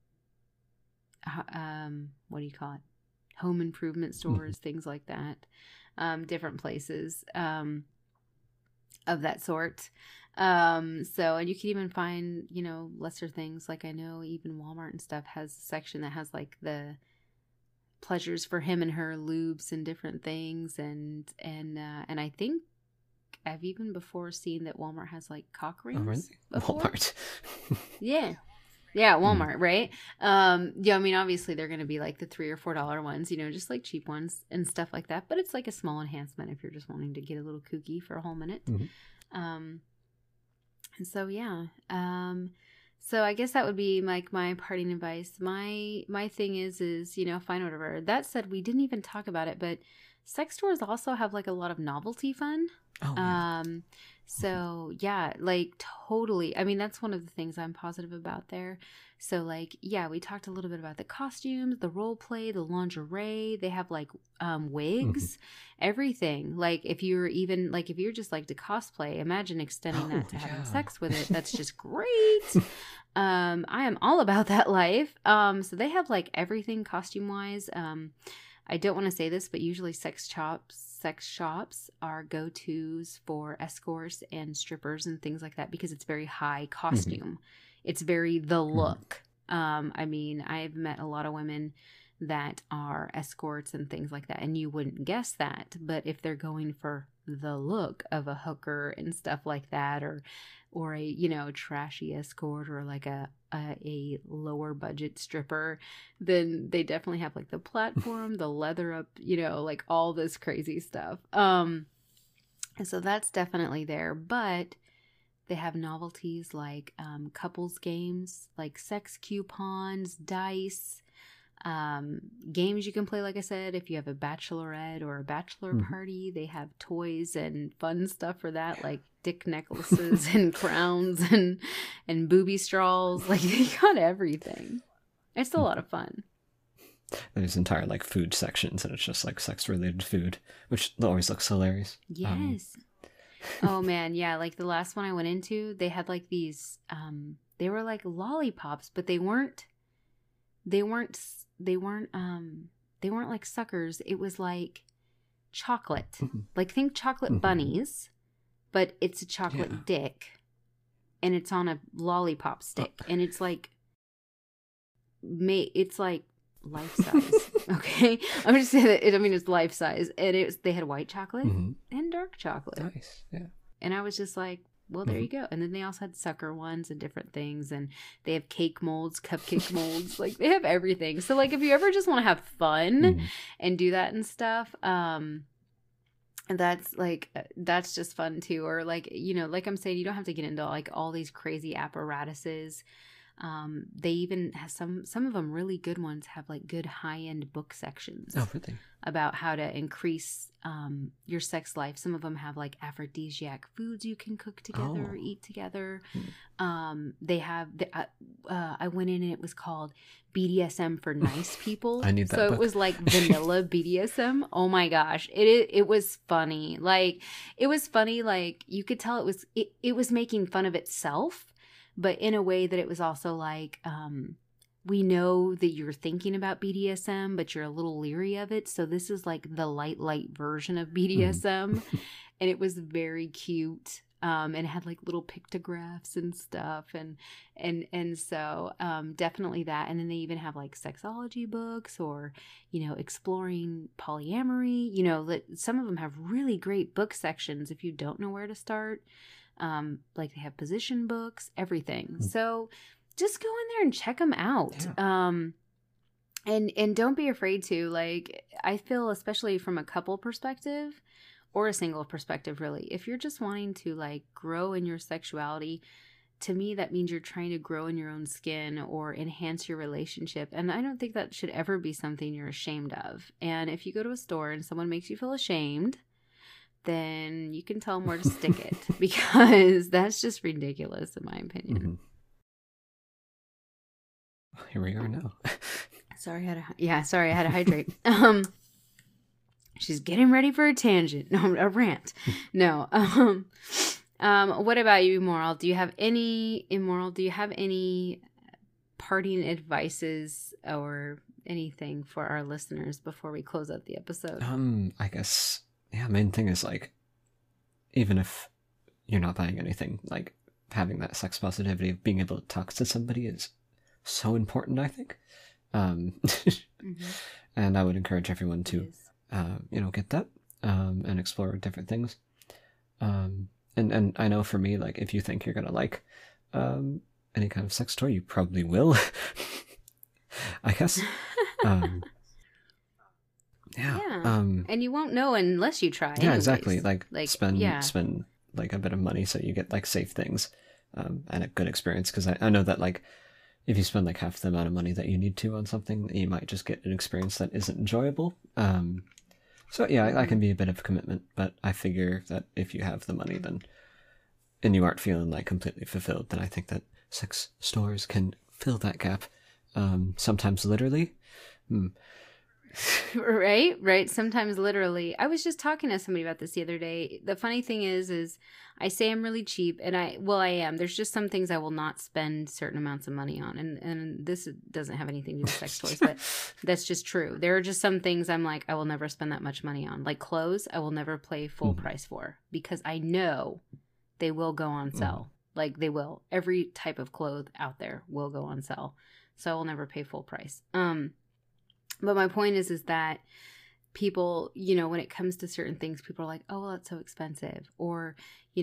what do you call it? Home improvement stores, things like that. Different places, of that sort. So, and you can even find, you know, lesser things. Like I know even Walmart and stuff has a section that has like the pleasures for him and her lubes and different things. And I think I've even before seen that Walmart has like cock rings. Oh, really? Before. Walmart. Yeah. Yeah, Walmart, right? Yeah, I mean, obviously they're going to be like the $3 or $4 ones, you know, just like cheap ones and stuff like that. But it's like a small enhancement if you're just wanting to get a little kooky for a whole minute. And so, yeah. So I guess that would be like my parting advice. My thing is, you know, fine, whatever. That said, we didn't even talk about it, but sex stores also have like a lot of novelty fun. Oh, yeah. So yeah, like totally. I mean, that's one of the things I'm positive about there. So like, yeah, we talked a little bit about the costumes, the role play, the lingerie. They have like wigs, everything. Like if you're just like to cosplay, imagine extending that to having sex with it. That's just great. I am all about that life. So they have like everything costume wise. I don't want to say this, but usually sex shops are go-tos for escorts and strippers and things like that because it's very high costume. It's very the look. I mean, I've met a lot of women that are escorts and things like that, and you wouldn't guess that. But if they're going for the look of a hooker and stuff like that, or a, you know, trashy escort, or like a lower budget stripper, then they definitely have like the platform, the leather up, you know, like all this crazy stuff. And so that's definitely there, but they have novelties like couples games, like sex coupons, dice, games you can play. Like I said, if you have a bachelorette or a bachelor party, they have toys and fun stuff for that, like dick necklaces and crowns and booby straws. Like they got everything. It's a lot of fun. There's entire like food sections, and it's just like sex related food, which always looks hilarious. Yes. Oh man, yeah. Like the last one I went into, they had like these. They were like lollipops, but they weren't like suckers. It was like chocolate. Like think chocolate bunnies, but it's a chocolate dick, and it's on a lollipop stick, and it's like life size. Okay, I'm just saying that. I mean, it's life size, and they had white chocolate and dark chocolate. Nice, yeah. And I was just like, well, there you go. And then they also had sucker ones and different things, and they have cake molds, cupcake molds. Like they have everything. So like, if you ever just want to have fun and do that and stuff, that's just fun too. Or like, you know, like I'm saying, you don't have to get into like all these crazy apparatuses. They even have some of them really good ones have like good high-end book sections. Oh, really? About how to increase your sex life. Some of them have like aphrodisiac foods you can cook together or eat together. They have I went in and it was called BDSM for nice people. I need that so book. It was like vanilla BDSM. Oh my gosh, it was funny. Like it was funny. Like you could tell it was making fun of itself. But in a way that it was also like, we know that you're thinking about BDSM, but you're a little leery of it. So this is like the light version of BDSM. And it was very cute. And it had like little pictographs and stuff. And so definitely that. And then they even have like sexology books or, you know, exploring polyamory. You know, that some of them have really great book sections if you don't know where to start. Like they have position books, everything. So just go in there and check them out. Yeah. And don't be afraid to. Like, I feel especially from a couple perspective or a single perspective, really, if you're just wanting to like grow in your sexuality, to me, that means you're trying to grow in your own skin or enhance your relationship. And I don't think that should ever be something you're ashamed of. And if you go to a store and someone makes you feel ashamed, then you can tell them where to stick it, because that's just ridiculous in my opinion. here we are now. Sorry, I had to hydrate. She's getting ready for a tangent. No, a rant. No. What about you, Immoral? Do you have any parting advices or anything for our listeners before we close out the episode? I guess, yeah, main thing is, like, even if you're not buying anything, like, having that sex positivity of being able to talk to somebody is so important, I think. Mm-hmm. And I would encourage everyone to, get that, and explore different things. And I know for me, like, if you think you're gonna like, any kind of sex toy, you probably will. I guess. Yeah. And you won't know unless you try. Yeah, anyways. Exactly. Like spend like a bit of money so you get like safe things, and a good experience. Because I know that, like, if you spend like half the amount of money that you need to on something, you might just get an experience that isn't enjoyable. So yeah, that can be a bit of a commitment, but I figure that if you have the money, and you aren't feeling like completely fulfilled, then I think that sex stores can fill that gap. Sometimes literally. Right. Sometimes literally. I was just talking to somebody about this the other day. The funny thing is I say I'm really cheap, and I am. There's just some things I will not spend certain amounts of money on, and this doesn't have anything to do with sex toys, but that's just true. There are just some things I'm like, I will never spend that much money on. Like clothes, I will never pay full price for, because I know they will go on sale. Like, they will. Every type of clothes out there will go on sale, so I will never pay full price. But my point is that people, when it comes to certain things, people are like, oh, well, that's so expensive. Or,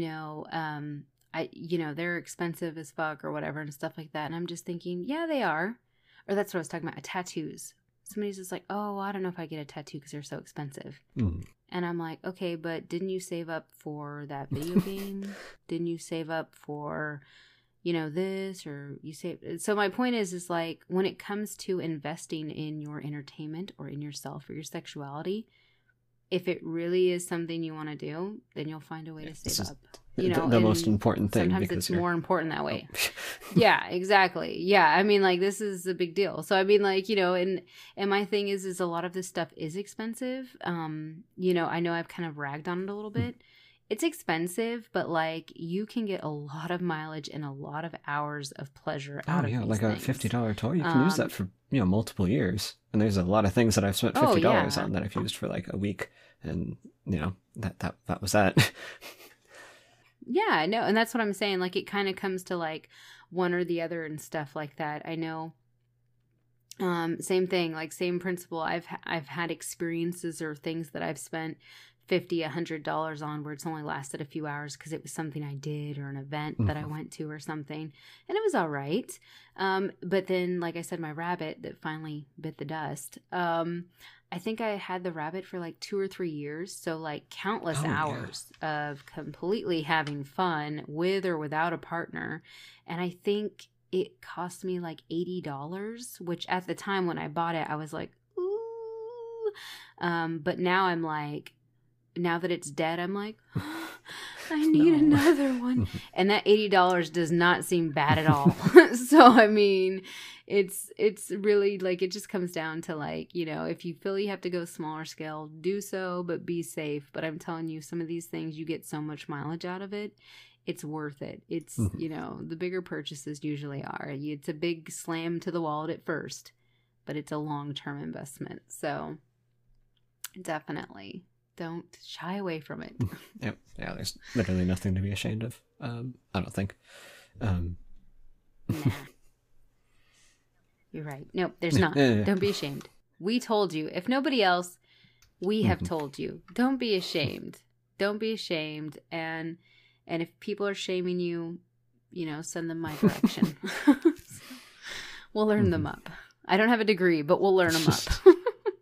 they're expensive as fuck or whatever and stuff like that. And I'm just thinking, yeah, they are. Or that's what I was talking about, tattoos. Somebody's just like, oh, I don't know if I get a tattoo because they're so expensive. And I'm like, okay, but didn't you save up for that video game? Didn't you save up for... this, or you say. So my point is like, when it comes to investing in your entertainment or in yourself or your sexuality, if it really is something you want to do, then you'll find a way to save up. The most important thing. Sometimes it's more important that way. Yeah, exactly. Yeah, I mean, like, this is a big deal. So I mean, like, and my thing is a lot of this stuff is expensive. I know I've kind of ragged on it a little bit. It's expensive, but, like, you can get a lot of mileage and a lot of hours of pleasure out of these like things. A $50 toy, you can use that for, multiple years. And there's a lot of things that I've spent $50 on that I've used for, like, a week. And, that was that. Yeah, no, and that's what I'm saying. Like, it kind of comes to, like, one or the other and stuff like that. I know. Same thing, like, same principle. I've had experiences or things that I've spent $50, $100 on where it's only lasted a few hours because it was something I did or an event that I went to or something, and it was all right. But then, like I said, my rabbit that finally bit the dust. I think I had the rabbit for like 2 or 3 years, so like countless hours of completely having fun with or without a partner, and I think it cost me like $80, which at the time when I bought it, I was like, ooh. But now I'm like, now that it's dead, I'm like, I need another one. And that $80 does not seem bad at all. So, I mean, it's really like, it just comes down to like, if you feel you have to go smaller scale, do so, but be safe. But I'm telling you, some of these things, you get so much mileage out of it. It's worth it. It's, the bigger purchases usually are. It's a big slam to the wallet at first, but it's a long-term investment. So definitely don't shy away from it. Yep. Yeah, there's literally nothing to be ashamed of. I don't think. Nah. You're right. Nope, there's not. Don't be ashamed. We told you. If nobody else, we have told you. Don't be ashamed. Don't be ashamed. And if people are shaming you, send them my direction. We'll learn them up. I don't have a degree, but we'll learn them up.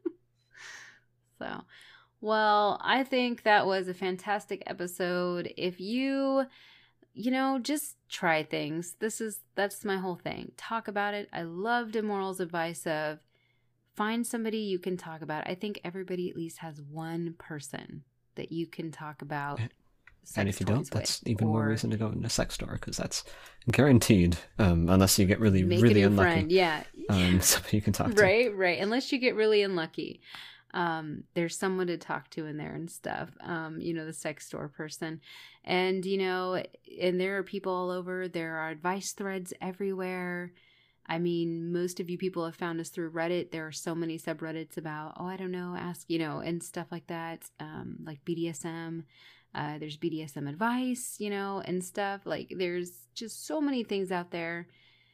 So, well, I think that was a fantastic episode. If you just try things. That's my whole thing. Talk about it. I loved Immoral's advice of find somebody you can talk about. I think everybody at least has one person that you can talk about sex And if you toys don't, that's with, even more or reason to go in a sex store, because that's guaranteed, unless you get really, make really a new unlucky. friend. Yeah. Somebody you can talk to. Right. Unless you get really unlucky. There's someone to talk to in there and stuff. The sex store person. And, and there are people all over. There are advice threads everywhere. I mean, most of you people have found us through Reddit. There are so many subreddits about, I don't know, ask, and stuff like that. Like BDSM. There's BDSM advice, and stuff. Like, there's just so many things out there.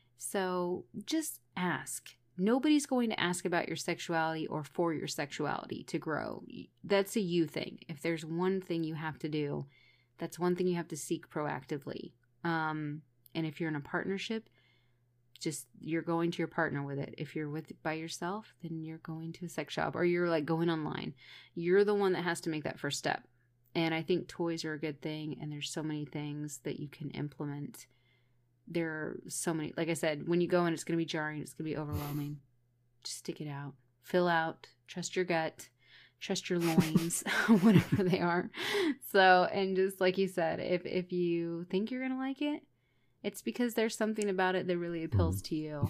So just ask. Nobody's going to ask about your sexuality or for your sexuality to grow. That's a you thing. If there's one thing you have to do, that's one thing you have to seek proactively. And if you're in a partnership, just you're going to your partner with it. If you're by yourself, then you're going to a sex shop, or you're like going online. You're the one that has to make that first step. And I think toys are a good thing, and there's so many things that you can implement. There are so many, like I said, when you go in, it's going to be jarring. It's going to be overwhelming. Just stick it out, fill out, trust your gut, trust your loins, whatever they are. So, and just like you said, if you think you're going to like it, it's because there's something about it that really appeals to you,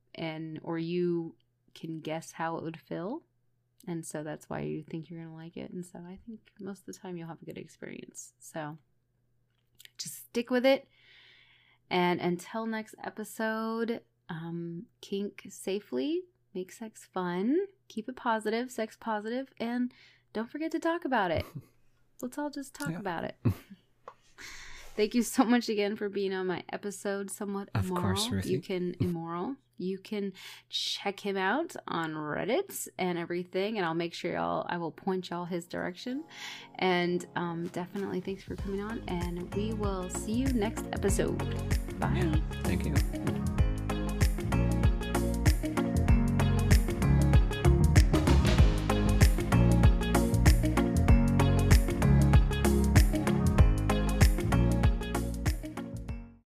or you can guess how it would feel. And so that's why you think you're going to like it. And so I think most of the time you'll have a good experience. So just stick with it. And until next episode, kink safely, make sex fun, keep it positive, sex positive, and don't forget to talk about it. Let's all just talk about it. Thank you so much again for being on my episode, Somewhat Immoral. Of course, Ruthie. You can check him out on Reddit and everything, and I'll make sure I will point y'all his direction. And definitely thanks for coming on, and we will see you next episode. Bye. Yeah, thank you.